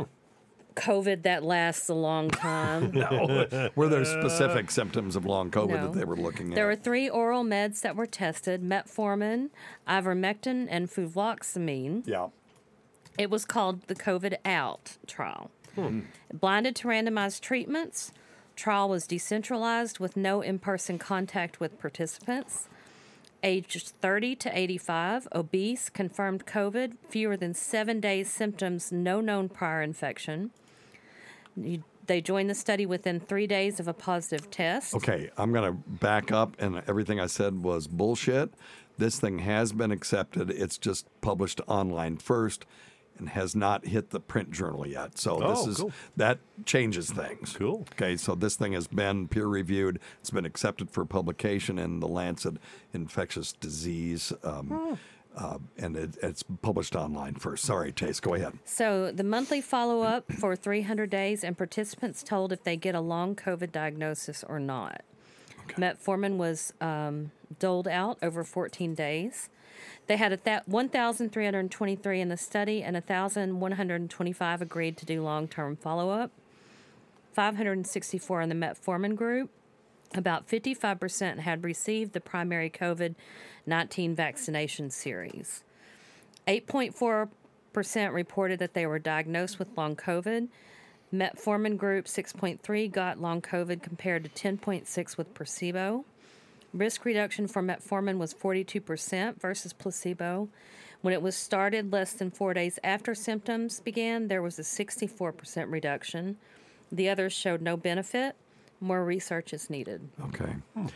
COVID that lasts a long time. No. Were there specific symptoms of long COVID No. that they were looking at? There were three oral meds that were tested: metformin, ivermectin, and fluvoxamine. Yeah. It was called the COVID Out trial. Blinded to randomized treatments. Trial was decentralized with no in-person contact with participants. Aged thirty to eighty-five, obese, confirmed COVID, fewer than seven days symptoms, no known prior infection. You, they joined the study within three days of a positive test. Okay, I'm going to back up, and everything I said was bullshit. This thing has been accepted. It's just published online first and has not hit the print journal yet. So this Oh, is cool. that changes things. Cool. Okay, so this thing has been peer reviewed. It's been accepted for publication in the Lancet Infectious Disease, um, uh, and it, it's published online first. Sorry, Tace, go ahead. So the monthly follow-up for three hundred days, and participants told if they get a long COVID diagnosis or not. Metformin was um, doled out over fourteen days. They had a th- one thousand three hundred twenty-three in the study, and one thousand one hundred twenty-five agreed to do long-term follow-up. five hundred sixty-four in the metformin group. About fifty-five percent had received the primary COVID nineteen vaccination series. eight point four percent reported that they were diagnosed with long COVID. Metformin group six point three got long COVID compared to ten point six with placebo. Risk reduction for metformin was forty-two percent versus placebo. When it was started less than four days after symptoms began, there was a sixty-four percent reduction. The others showed no benefit. More research is needed. Okay.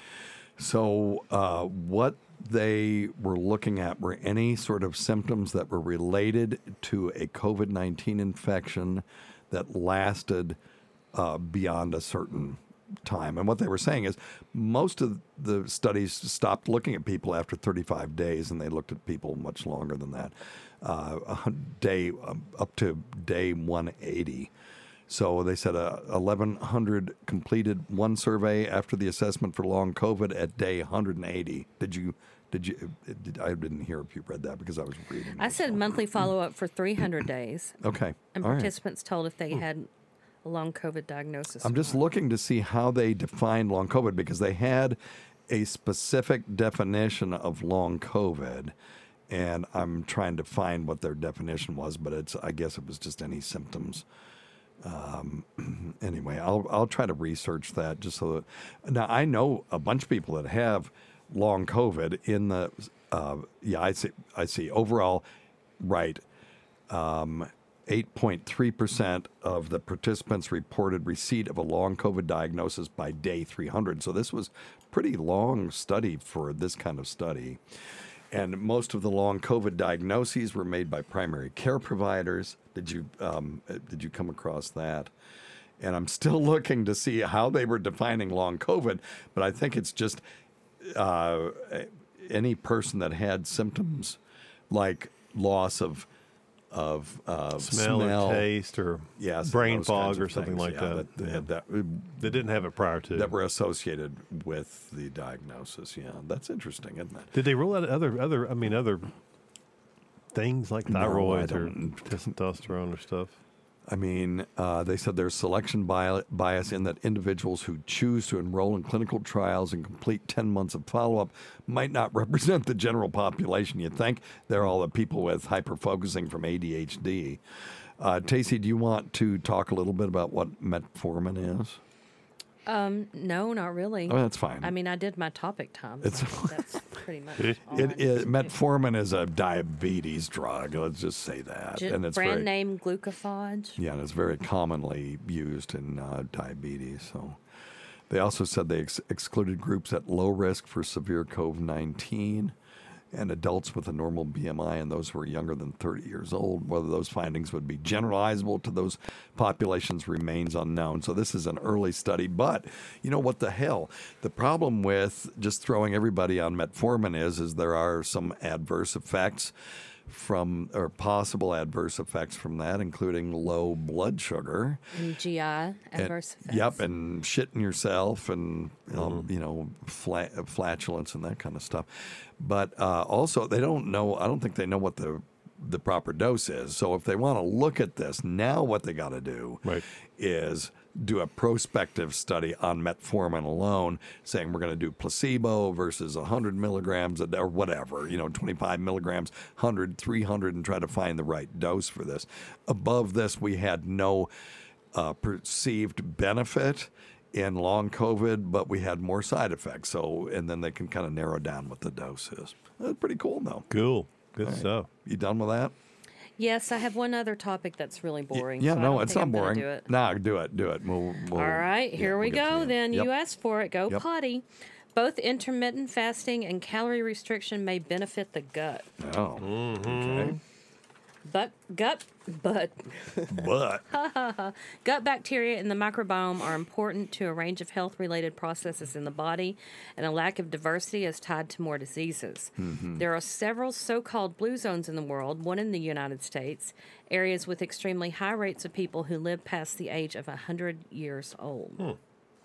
So, uh, what they were looking at were any sort of symptoms that were related to a COVID nineteen infection that lasted uh, beyond a certain time. And what they were saying is most of the studies stopped looking at people after thirty-five days, and they looked at people much longer than that, uh, a day um, up to day one eighty. So they said uh, eleven hundred completed one survey after the assessment for long COVID at day one hundred eighty. Did you? Did you? Did, I didn't hear if you read that because I was reading. I said monthly follow-up for three hundred days. Okay. And All right. participants told if they had a long COVID diagnosis. I'm just looking to see how they defined long COVID because they had a specific definition of long COVID, and I'm trying to find what their definition was, but it's I guess it was just any symptoms. Um, anyway, I'll I'll try to research that just so that now I know a bunch of people that have long COVID in the uh, yeah I see I see overall right um, eight point three percent of the participants reported receipt of a long COVID diagnosis by day three hundred. So this was pretty long study for this kind of study. And most of the long COVID diagnoses were made by primary care providers. Did you um, did you come across that? And I'm still looking to see how they were defining long COVID, but I think it's just uh, any person that had symptoms like loss of of uh, smell, smell or taste or yes, brain those kinds fog of or something things, like yeah, that. That, Yeah. that, They didn't have it prior to. that were associated with the diagnosis. Yeah, that's interesting, isn't it? Did they rule out other other? I mean, other things like No, I thyroid or don't. testosterone or stuff. I mean, uh, they said there's selection bi- bias in that individuals who choose to enroll in clinical trials and complete ten months of follow-up might not represent the general population. You'd think they're all the people with hyperfocusing from A D H D. Uh, Tacey, do you want to talk a little bit about what metformin is? Um, no, not really. Oh, that's fine. I mean, I did my topic time. So It's- that's pretty much. It, all I it need is to do. metformin is a diabetes drug. Let's just say that, Ju- and it's brand very, name glucophage. yeah, and it's very commonly used in uh, diabetes. So, they also said they ex- excluded groups at low risk for severe COVID nineteen and adults with a normal B M I and those who are younger than thirty years old. Whether those findings would be generalizable to those populations remains unknown. So this is an early study, but you know what the hell? The problem with just throwing everybody on metformin is, is there are some adverse effects from, or possible adverse effects from that, including low blood sugar. And G I adverse And- effects. Yep, and shitting yourself, and you know, you know fla- flatulence and that kind of stuff. But uh, also, they don't know. I don't think they know what the the proper dose is. So if they want to look at this now, what they got to do Right. is do a prospective study on metformin alone, saying we're going to do placebo versus one hundred milligrams a day or whatever, you know, twenty-five milligrams, one hundred, three hundred, and try to find the right dose for this. Above this, we had no uh, perceived benefit in long COVID, but we had more side effects. So, and then they can kind of narrow down what the dose is. That's pretty cool, though. Cool. Good All right. stuff. You done with that? Yes, I have one other topic that's really boring. Yeah, so I no, don't it's think not I'm gonna boring. Do it. Nah, do it, do it. We'll, we'll, All right, yeah, here we we'll get to go. the Then end. Yep. you asked for it. Go Yep. potty. Both intermittent fasting and calorie restriction may benefit the gut. Oh, okay. But gut, but But gut bacteria in the microbiome are important to a range of health-related processes in the body, and a lack of diversity is tied to more diseases. Mhm. There are several so-called blue zones in the world, one in the United States, areas with extremely high rates of people who live past the age of one hundred years old.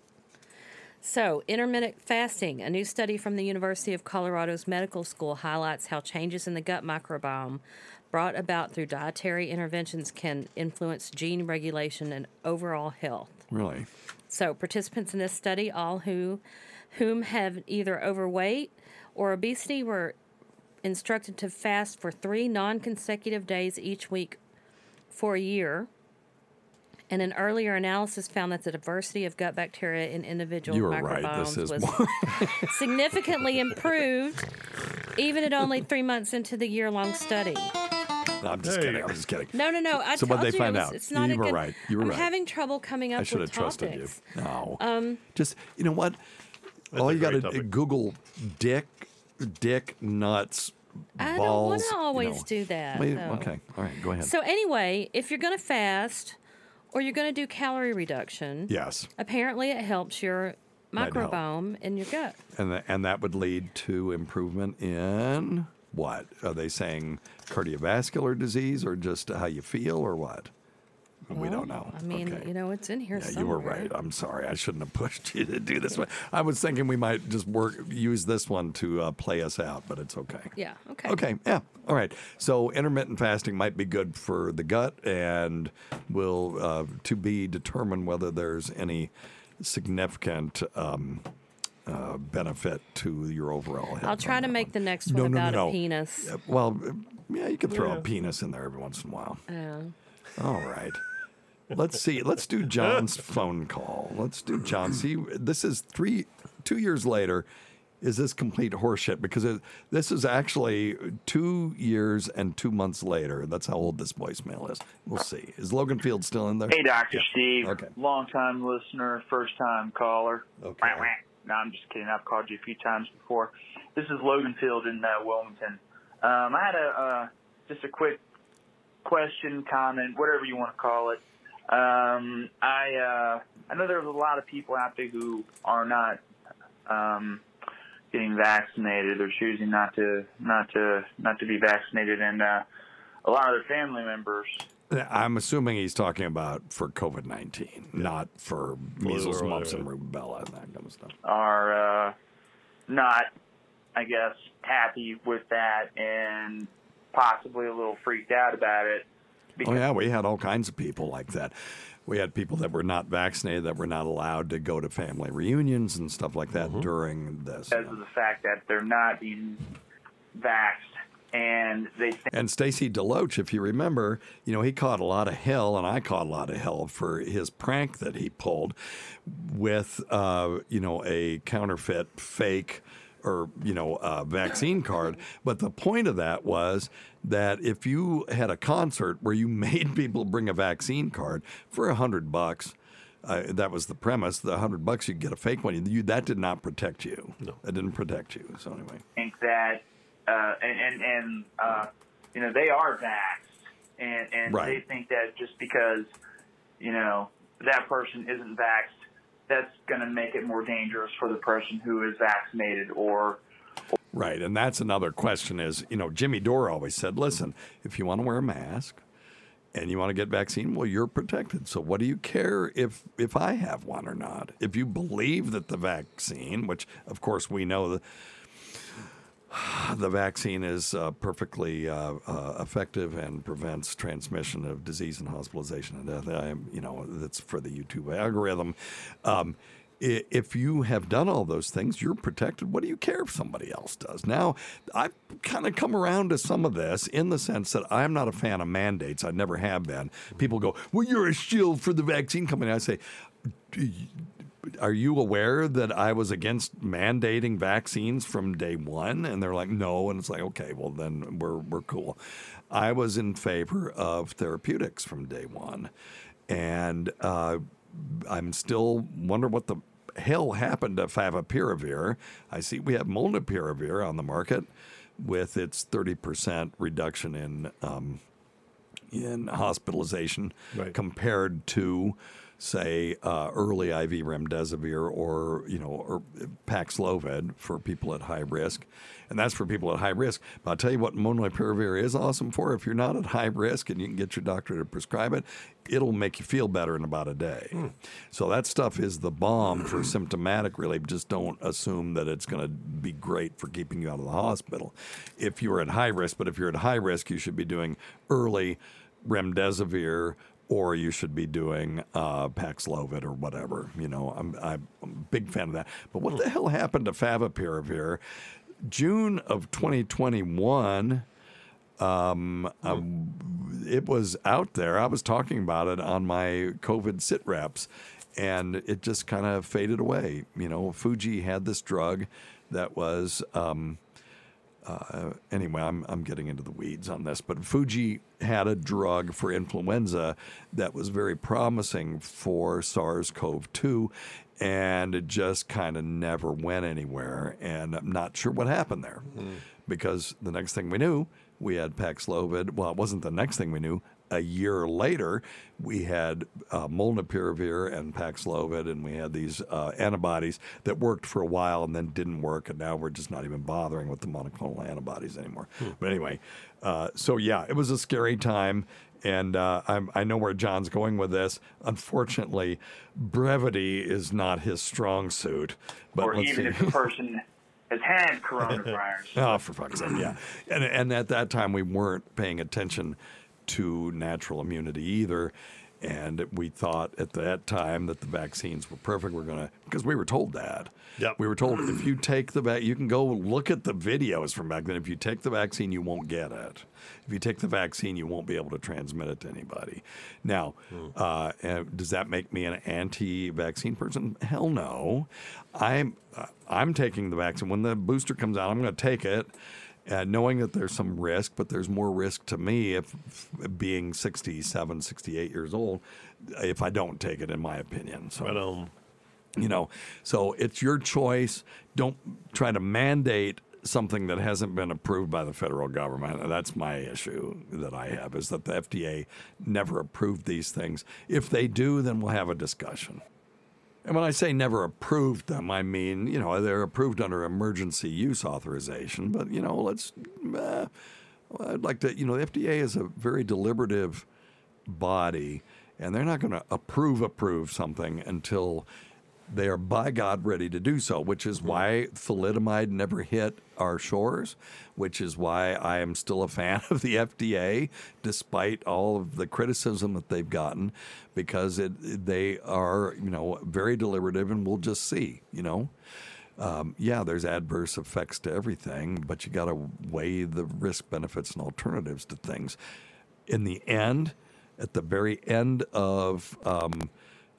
So, intermittent fasting. A new study from the University of Colorado's Medical School highlights how changes in the gut microbiome brought about through dietary interventions can influence gene regulation and overall health. really, So, participants in this study, all who whom have either overweight or obesity, were instructed to fast for three non-consecutive days each week for a year. And an earlier analysis found that the diversity of gut bacteria in individual You were right. microbiomes This is was more- significantly improved, even at only three months into the year-long study. No, I'm just There you kidding. go. I'm just kidding. No, no, no. I So told what'd they you find it was, out? it's not You a were good. right. You were I'm right. having trouble coming up I should with have trusted you. topics. No, Um, just you know what? That's All a you got great to topic. Google dick, dick nuts, I don't balls. want to you always know. do that. Wait, though. okay, all right, go ahead. So anyway, if you're going to fast or you're going to do calorie reduction, Yes. apparently it helps your Might help. microbiome in your gut. And th- and that would lead to improvement in what? Are they saying cardiovascular disease or just how you feel or what? we don't know. I mean, Okay. you know, it's in here Yeah, somewhere. you were right. I'm sorry. I shouldn't have pushed you to do this one. I was thinking we might just work use this one to uh, play us out, but it's okay. Yeah, okay. Okay, yeah. All right. So intermittent fasting might be good for the gut and will uh, to be determined whether there's any significant um, uh, benefit to your overall health. I'll try to make the next No, one no, no, about no. a penis. Uh, Well, uh, yeah, you could throw Yeah. a penis in there every once in a while. Yeah. All right. Let's see. Let's do John's phone call. Let's do John. See, this is three, two years later. Is this complete horseshit? Because it, this is actually two years and two months later. That's how old this voicemail is. We'll see. Is Logan Field still in there? Hey, Doctor Steve. Okay. Long-time listener, first-time caller. Okay. Wah, wah. No, I'm just kidding. I've called you a few times before. This is Logan Field in uh, Wilmington. Um, I had a uh, just a quick question, comment, whatever you want to call it. Um, I uh, I know there's a lot of people out there who are not um, getting vaccinated. They're choosing not to not to not to be vaccinated, and uh, a lot of their family members. I'm assuming he's talking about for COVID nineteen, not for measles, or mumps, whatever. and rubella and that kind of stuff. are uh, not, I guess, happy with that and possibly a little freaked out about it. Oh, yeah, we had all kinds of people like that. We had people that were not vaccinated that were not allowed to go to family reunions and stuff like that during this. Because of the fact that they're not being vaxxed, and they think And Stacy DeLoach, if you remember, you know, he caught a lot of hell, and I caught a lot of hell for his prank that he pulled with, uh, you know, a counterfeit, fake, or, you know, uh, vaccine card. But the point of that was that if you had a concert where you made people bring a vaccine card for a hundred bucks, uh, that was the premise. The hundred bucks, you get a fake one. You, that did not protect you. No, it didn't protect you. So anyway, think that, uh, and and, and uh, you know, they are vaxxed, and and Right. they think that just because, you know, that person isn't vaxxed, that's going to make it more dangerous for the person who is vaccinated. Or right, and that's another question is, you know, Jimmy Dore always said, listen, if you want to wear a mask and you want to get vaccine, well, you're protected. So what do you care if if I have one or not? If you believe that the vaccine, which of course we know that the vaccine is uh, perfectly uh, uh, effective and prevents transmission of disease and hospitalization and death. I, you know, that's for the YouTube algorithm. Um, i- if you have done all those things, you're protected. What do you care if somebody else does? Now, I've kind of come around to some of this in the sense that I'm not a fan of mandates. I never have been. People go, well, you're a shield for the vaccine company. I say, are you aware that I was against mandating vaccines from day one? And they're like, no. And it's like, okay, well, then we're we're cool. I was in favor of therapeutics from day one. And uh, I'm still wonder what the hell happened to favipiravir. I see we have molnupiravir on the market with its thirty percent reduction in um, in hospitalization compared to, say, uh, early I V remdesivir or, you know, or Paxlovid for people at high risk. And that's for people at high risk. But I'll tell you what molnupiravir is awesome for. If you're not at high risk and you can get your doctor to prescribe it, it'll make you feel better in about a day. Hmm. So that stuff is the bomb for symptomatic relief. Just don't assume that it's going to be great for keeping you out of the hospital if you're at high risk. But if you're at high risk, you should be doing early remdesivir, or you should be doing uh, Paxlovid or whatever. You know, I'm, I'm a big fan of that. But what the hell happened to favipiravir? June of twenty twenty-one, um, um, it was out there. I was talking about it on my COVID sit reps, and it just kind of faded away. You know, Fuji had this drug that was... Um, Uh, anyway, I'm I'm getting into the weeds on this, but Fuji had a drug for influenza that was very promising for SARS-C o V two, and it just kind of never went anywhere. And I'm not sure what happened there, because the next thing we knew, we had Paxlovid. Well, it wasn't the next thing we knew. A year later, we had uh, molnupiravir and Paxlovid, and we had these uh, antibodies that worked for a while and then didn't work, and now we're just not even bothering with the monoclonal antibodies anymore. Hmm. But anyway, uh, so yeah, it was a scary time, and uh, I'm, I know where John's going with this. Unfortunately, brevity is not his strong suit. But or let's even see. if the person has had coronavirus. Oh, for fuck's sake, yeah. And, and at that time, we weren't paying attention to natural immunity either. and we thought at that time that the vaccines were perfect. We're going to, because we were told that. Yep. We were told if you take the vac, you can go look at the videos from back then. If you take the vaccine, you won't get it. If you take the vaccine, you won't be able to transmit it to anybody. Now, Hmm. uh, uh, does that make me an anti-vaccine person? Hell no. I'm uh, I'm taking the vaccine. When the booster comes out, I'm going to take it. Uh, knowing that there's some risk, but there's more risk to me if, if being sixty-seven, sixty-eight years old, if I don't take it, in my opinion. So, Right on. you know, so it's your choice. Don't try to mandate something that hasn't been approved by the federal government. That's my issue that I have, is that the F D A never approved these things. If they do, then we'll have a discussion. And when I say never approved them, I mean, you know, they're approved under emergency use authorization. But, you know, let's, uh, I'd like to, you know, the F D A is a very deliberative body, and they're not going to approve, approve something until they are by God ready to do so, which is why thalidomide never hit our shores, which is why I am still a fan of the F D A, despite all of the criticism that they've gotten, because it, they are, you know, very deliberative, and we'll just see, you know. Um, yeah, there's adverse effects to everything, but you got to weigh the risk, benefits, and alternatives to things. In the end, at the very end of um,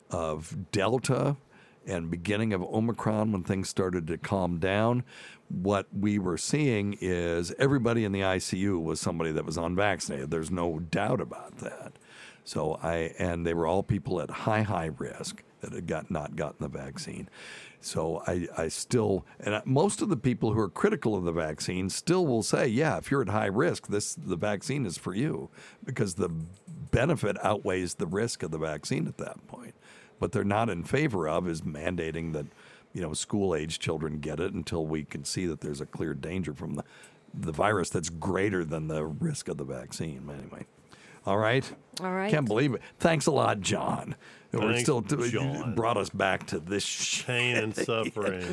of Delta and beginning of Omicron, when things started to calm down, what we were seeing is everybody in the I C U was somebody that was unvaccinated. There's no doubt about that. So I and they were all people at high, high risk that had got not gotten the vaccine. So I, I still, and I, most of the people who are critical of the vaccine still will say, yeah, if you're at high risk, this the vaccine is for you, because the benefit outweighs the risk of the vaccine at that point. What they're not in favor of is mandating that, you know, school-age children get it until we can see that there's a clear danger from the, the virus that's greater than the risk of the vaccine. Anyway, all right? All right. Can't believe it. Thanks a lot, John. We're Thanks, still John. brought us back to this shit. Pain and suffering.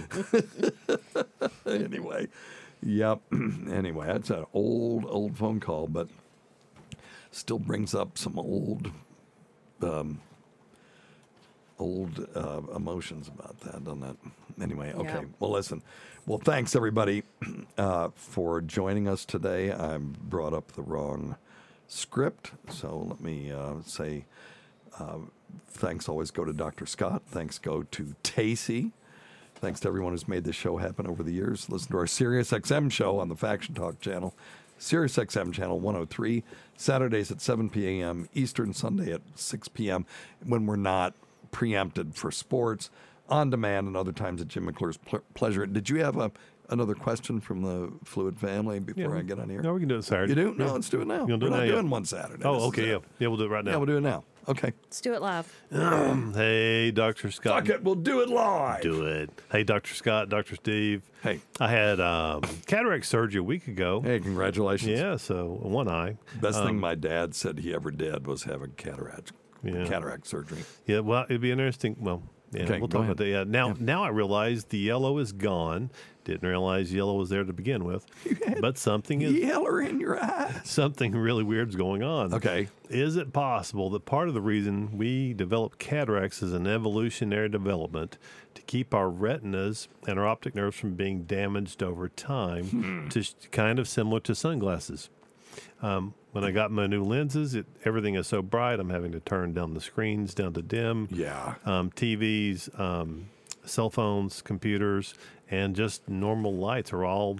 Anyway, yep. Anyway, that's an old, old phone call, but still brings up some old... Um, old uh, emotions about that, doesn't it? Anyway, okay. Yeah. Well, listen. Well, thanks, everybody, uh, for joining us today. I brought up the wrong script, so let me uh, say uh, thanks always go to Doctor Scott. Thanks go to Tacey. Thanks to everyone who's made this show happen over the years. Listen to our Sirius X M show on the Faction Talk channel. Sirius X M channel one oh three, Saturdays at seven p.m. Eastern, Sunday at six p.m. when we're not preempted for sports, on demand, and other times at Jim McClure's ple- pleasure. Did you have a another question from the Fluid family before Yeah. I get on here? No, we can do it Saturday. You do? No, Yeah. let's do it now. You wanna do We're it not now? Yeah. doing one Saturday. Oh, This is okay, it. yeah. Yeah, we'll do it right now. Yeah, we'll do it now. Okay. Let's do it live. Hey, Doctor Scott. Fuck it, we'll do it live. Do it. Hey, Doctor Scott, Doctor Steve. Hey. I had um, cataract surgery a week ago. Hey, congratulations. Yeah, so one eye. Best thing Um, my dad said he ever did was having cataract Yeah. cataract surgery. Yeah, well, it'd be interesting. Well, yeah, Okay, we'll go talk about that. ahead. Yeah. Now, now I realize the yellow is gone. Didn't realize yellow was there to begin with. But something is Yeller in your eyes. something really weird's going on. Okay. Is it possible that part of the reason we develop cataracts is an evolutionary development to keep our retinas and our optic nerves from being damaged over time, Hmm. to kind of similar to sunglasses? Um, when I got my new lenses, it, everything is so bright, I'm having to turn down the screens down to dim. Yeah. Um, T Vs, um, cell phones, computers, and just normal lights are all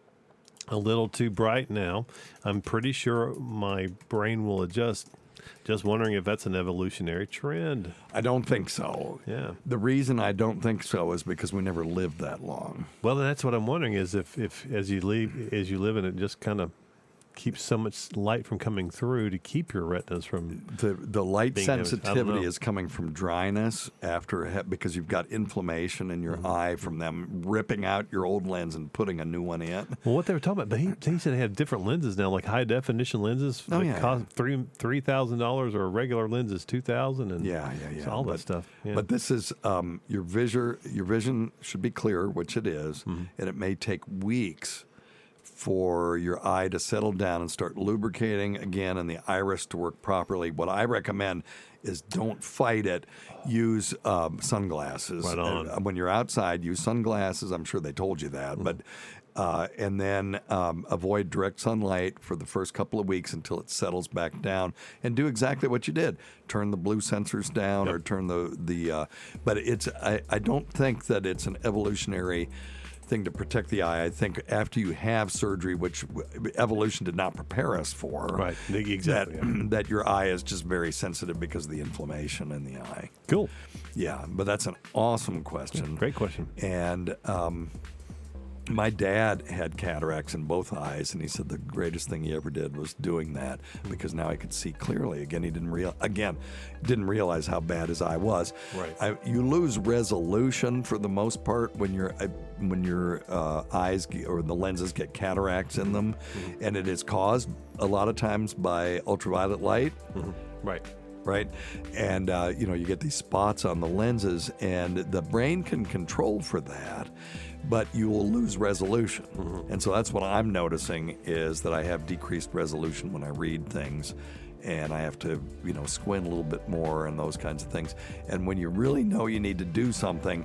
a little too bright now. I'm pretty sure my brain will adjust. Just wondering if that's an evolutionary trend. I don't think so. Yeah. The reason I don't think so is because we never lived that long. Well, that's what I'm wondering is if, if as you leave, as you live in it, just kind of keeps so much light from coming through to keep your retinas from the the light being damaged. I don't sensitivity know. is coming from dryness after a he- because you've got inflammation in your Mm-hmm. eye from them ripping out your old lens and putting a new one in. Well, what they were talking about, but he, he said they have different lenses now, like high definition lenses Oh, that yeah, cost three three thousand dollars, or regular lenses two thousand, and Yeah, yeah, yeah. so all but, that stuff. Yeah. But this is um, your vision. Your vision should be clear, which it is, Mm-hmm. and it may take weeks for your eye to settle down and start lubricating again and the iris to work properly, what I recommend is don't fight it. Use um, sunglasses. Right on. Uh, when you're outside, use sunglasses. I'm sure they told you that. Mm. But uh, and then um, avoid direct sunlight for the first couple of weeks until it settles back down. And do exactly what you did. Turn the blue sensors down yep. or turn the... the. Uh, but it's I, I don't think that it's an evolutionary thing to protect the eye. I think after you have surgery, which evolution did not prepare us for, right? Exactly. That, yeah. that your eye is just very sensitive because of the inflammation in the eye. Cool. Yeah, but that's an awesome question. Great question. And um, my dad had cataracts in both eyes, and he said the greatest thing he ever did was doing that because now he could see clearly. Again, he didn't real again didn't realize how bad his eye was. Right. I, you lose resolution for the most part when your when your uh, eyes get, or the lenses get cataracts in them, mm-hmm. and it is caused a lot of times by ultraviolet light. Mm-hmm. Right. Right. And, uh, you know, you get these spots on the lenses, and the brain can control for that, but you will lose resolution. Mm-hmm. And so that's what I'm noticing is that I have decreased resolution when I read things, and I have to, you know, squint a little bit more and those kinds of things. And when you really know you need to do something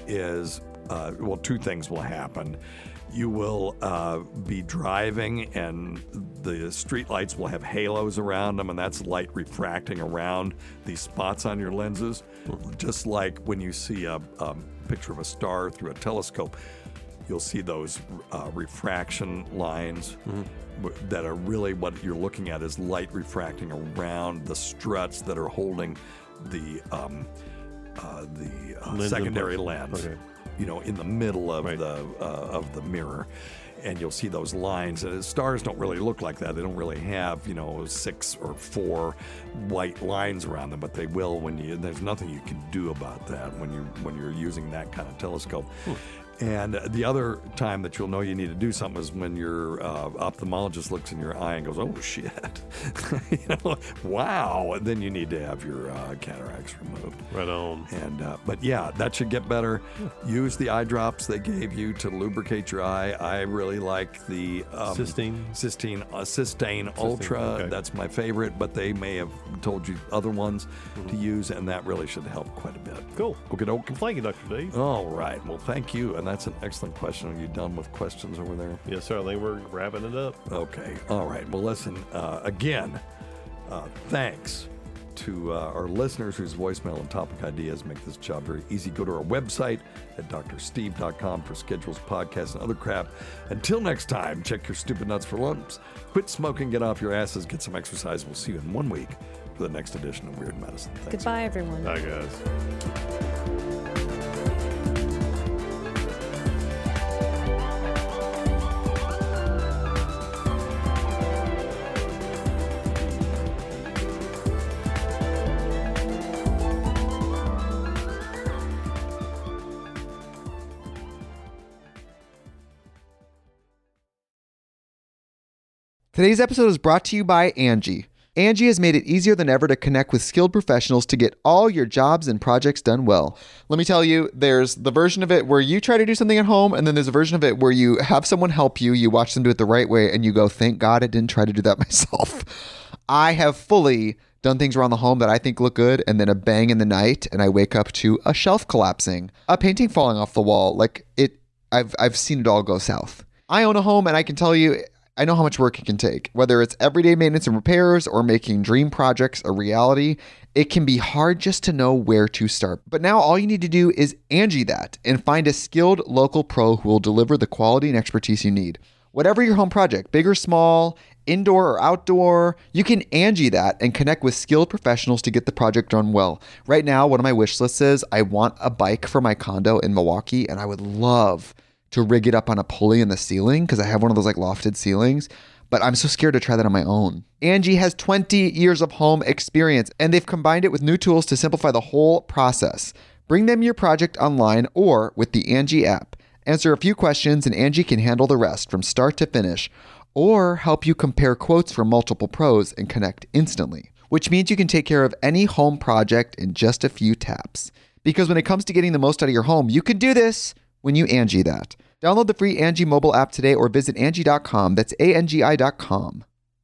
is, uh, well, two things will happen. You will uh, be driving, and the street lights will have halos around them, and that's light refracting around these spots on your lenses. Just like when you see a, a picture of a star through a telescope, you'll see those uh, refraction lines mm-hmm. that are really what you're looking at is light refracting around the struts that are holding the um, uh, the uh, secondary lens. Okay. You know, in the middle of right. the uh, of the mirror, and you'll see those lines. And stars don't really look like that. They don't really have, you know, six or four white lines around them, but they will when you. There's nothing you can do about that when you when you're using that kind of telescope. Hmm. And the other time that you'll know you need to do something is when your uh, ophthalmologist looks in your eye and goes, "Oh shit!" you know, wow. And then you need to have your uh, cataracts removed. Right on. And uh, but yeah, that should get better. Yeah. Use the eye drops they gave you to lubricate your eye. I really like the um, Cystine. Cystine, uh, Cystane Ultra. Okay. That's my favorite. But they may have told you other ones mm-hmm. to use, and that really should help quite a bit. Cool. Okay, okay. Well, thank you, Doctor D. All right. Well, thank you. And that's an excellent question. Are you done with questions over there? Yes, sir. I think we're wrapping it up. Okay. All right. Well, listen, uh, again, uh, thanks to uh, our listeners whose voicemail and topic ideas make this job very easy. Go to our website at D R steve dot com for schedules, podcasts, and other crap. Until next time, check your stupid nuts for lumps. Quit smoking, get off your asses, get some exercise. We'll see you in one week for the next edition of Weird Medicine. Thanks. Goodbye, everyone. Bye, guys. Today's episode is brought to you by Angie. Angie has made it easier than ever to connect with skilled professionals to get all your jobs and projects done well. Let me tell you, there's the version of it where you try to do something at home, and then there's a version of it where you have someone help you, you watch them do it the right way, and you go, thank God I didn't try to do that myself. I have fully done things around the home that I think look good, and then a bang in the night, and I wake up to a shelf collapsing, a painting falling off the wall. Like, it, I've I've seen it all go south. I own a home, and I can tell you, I know how much work it can take. Whether it's everyday maintenance and repairs or making dream projects a reality, it can be hard just to know where to start. But now all you need to do is Angie that and find a skilled local pro who will deliver the quality and expertise you need. Whatever your home project, big or small, indoor or outdoor, you can Angie that and connect with skilled professionals to get the project done well. Right now, one of my wish lists is I want a bike for my condo in Milwaukee, and I would love to rig it up on a pulley in the ceiling because I have one of those like lofted ceilings, but I'm so scared to try that on my own. Angie has twenty years of home experience, and they've combined it with new tools to simplify the whole process. Bring them your project online or with the Angie app. Answer a few questions and Angie can handle the rest from start to finish, or help you compare quotes from multiple pros and connect instantly, which means you can take care of any home project in just a few taps. Because when it comes to getting the most out of your home, you can do this when you Angie that. Download the free Angie mobile app today or visit Angie dot com. That's A N G I dot com.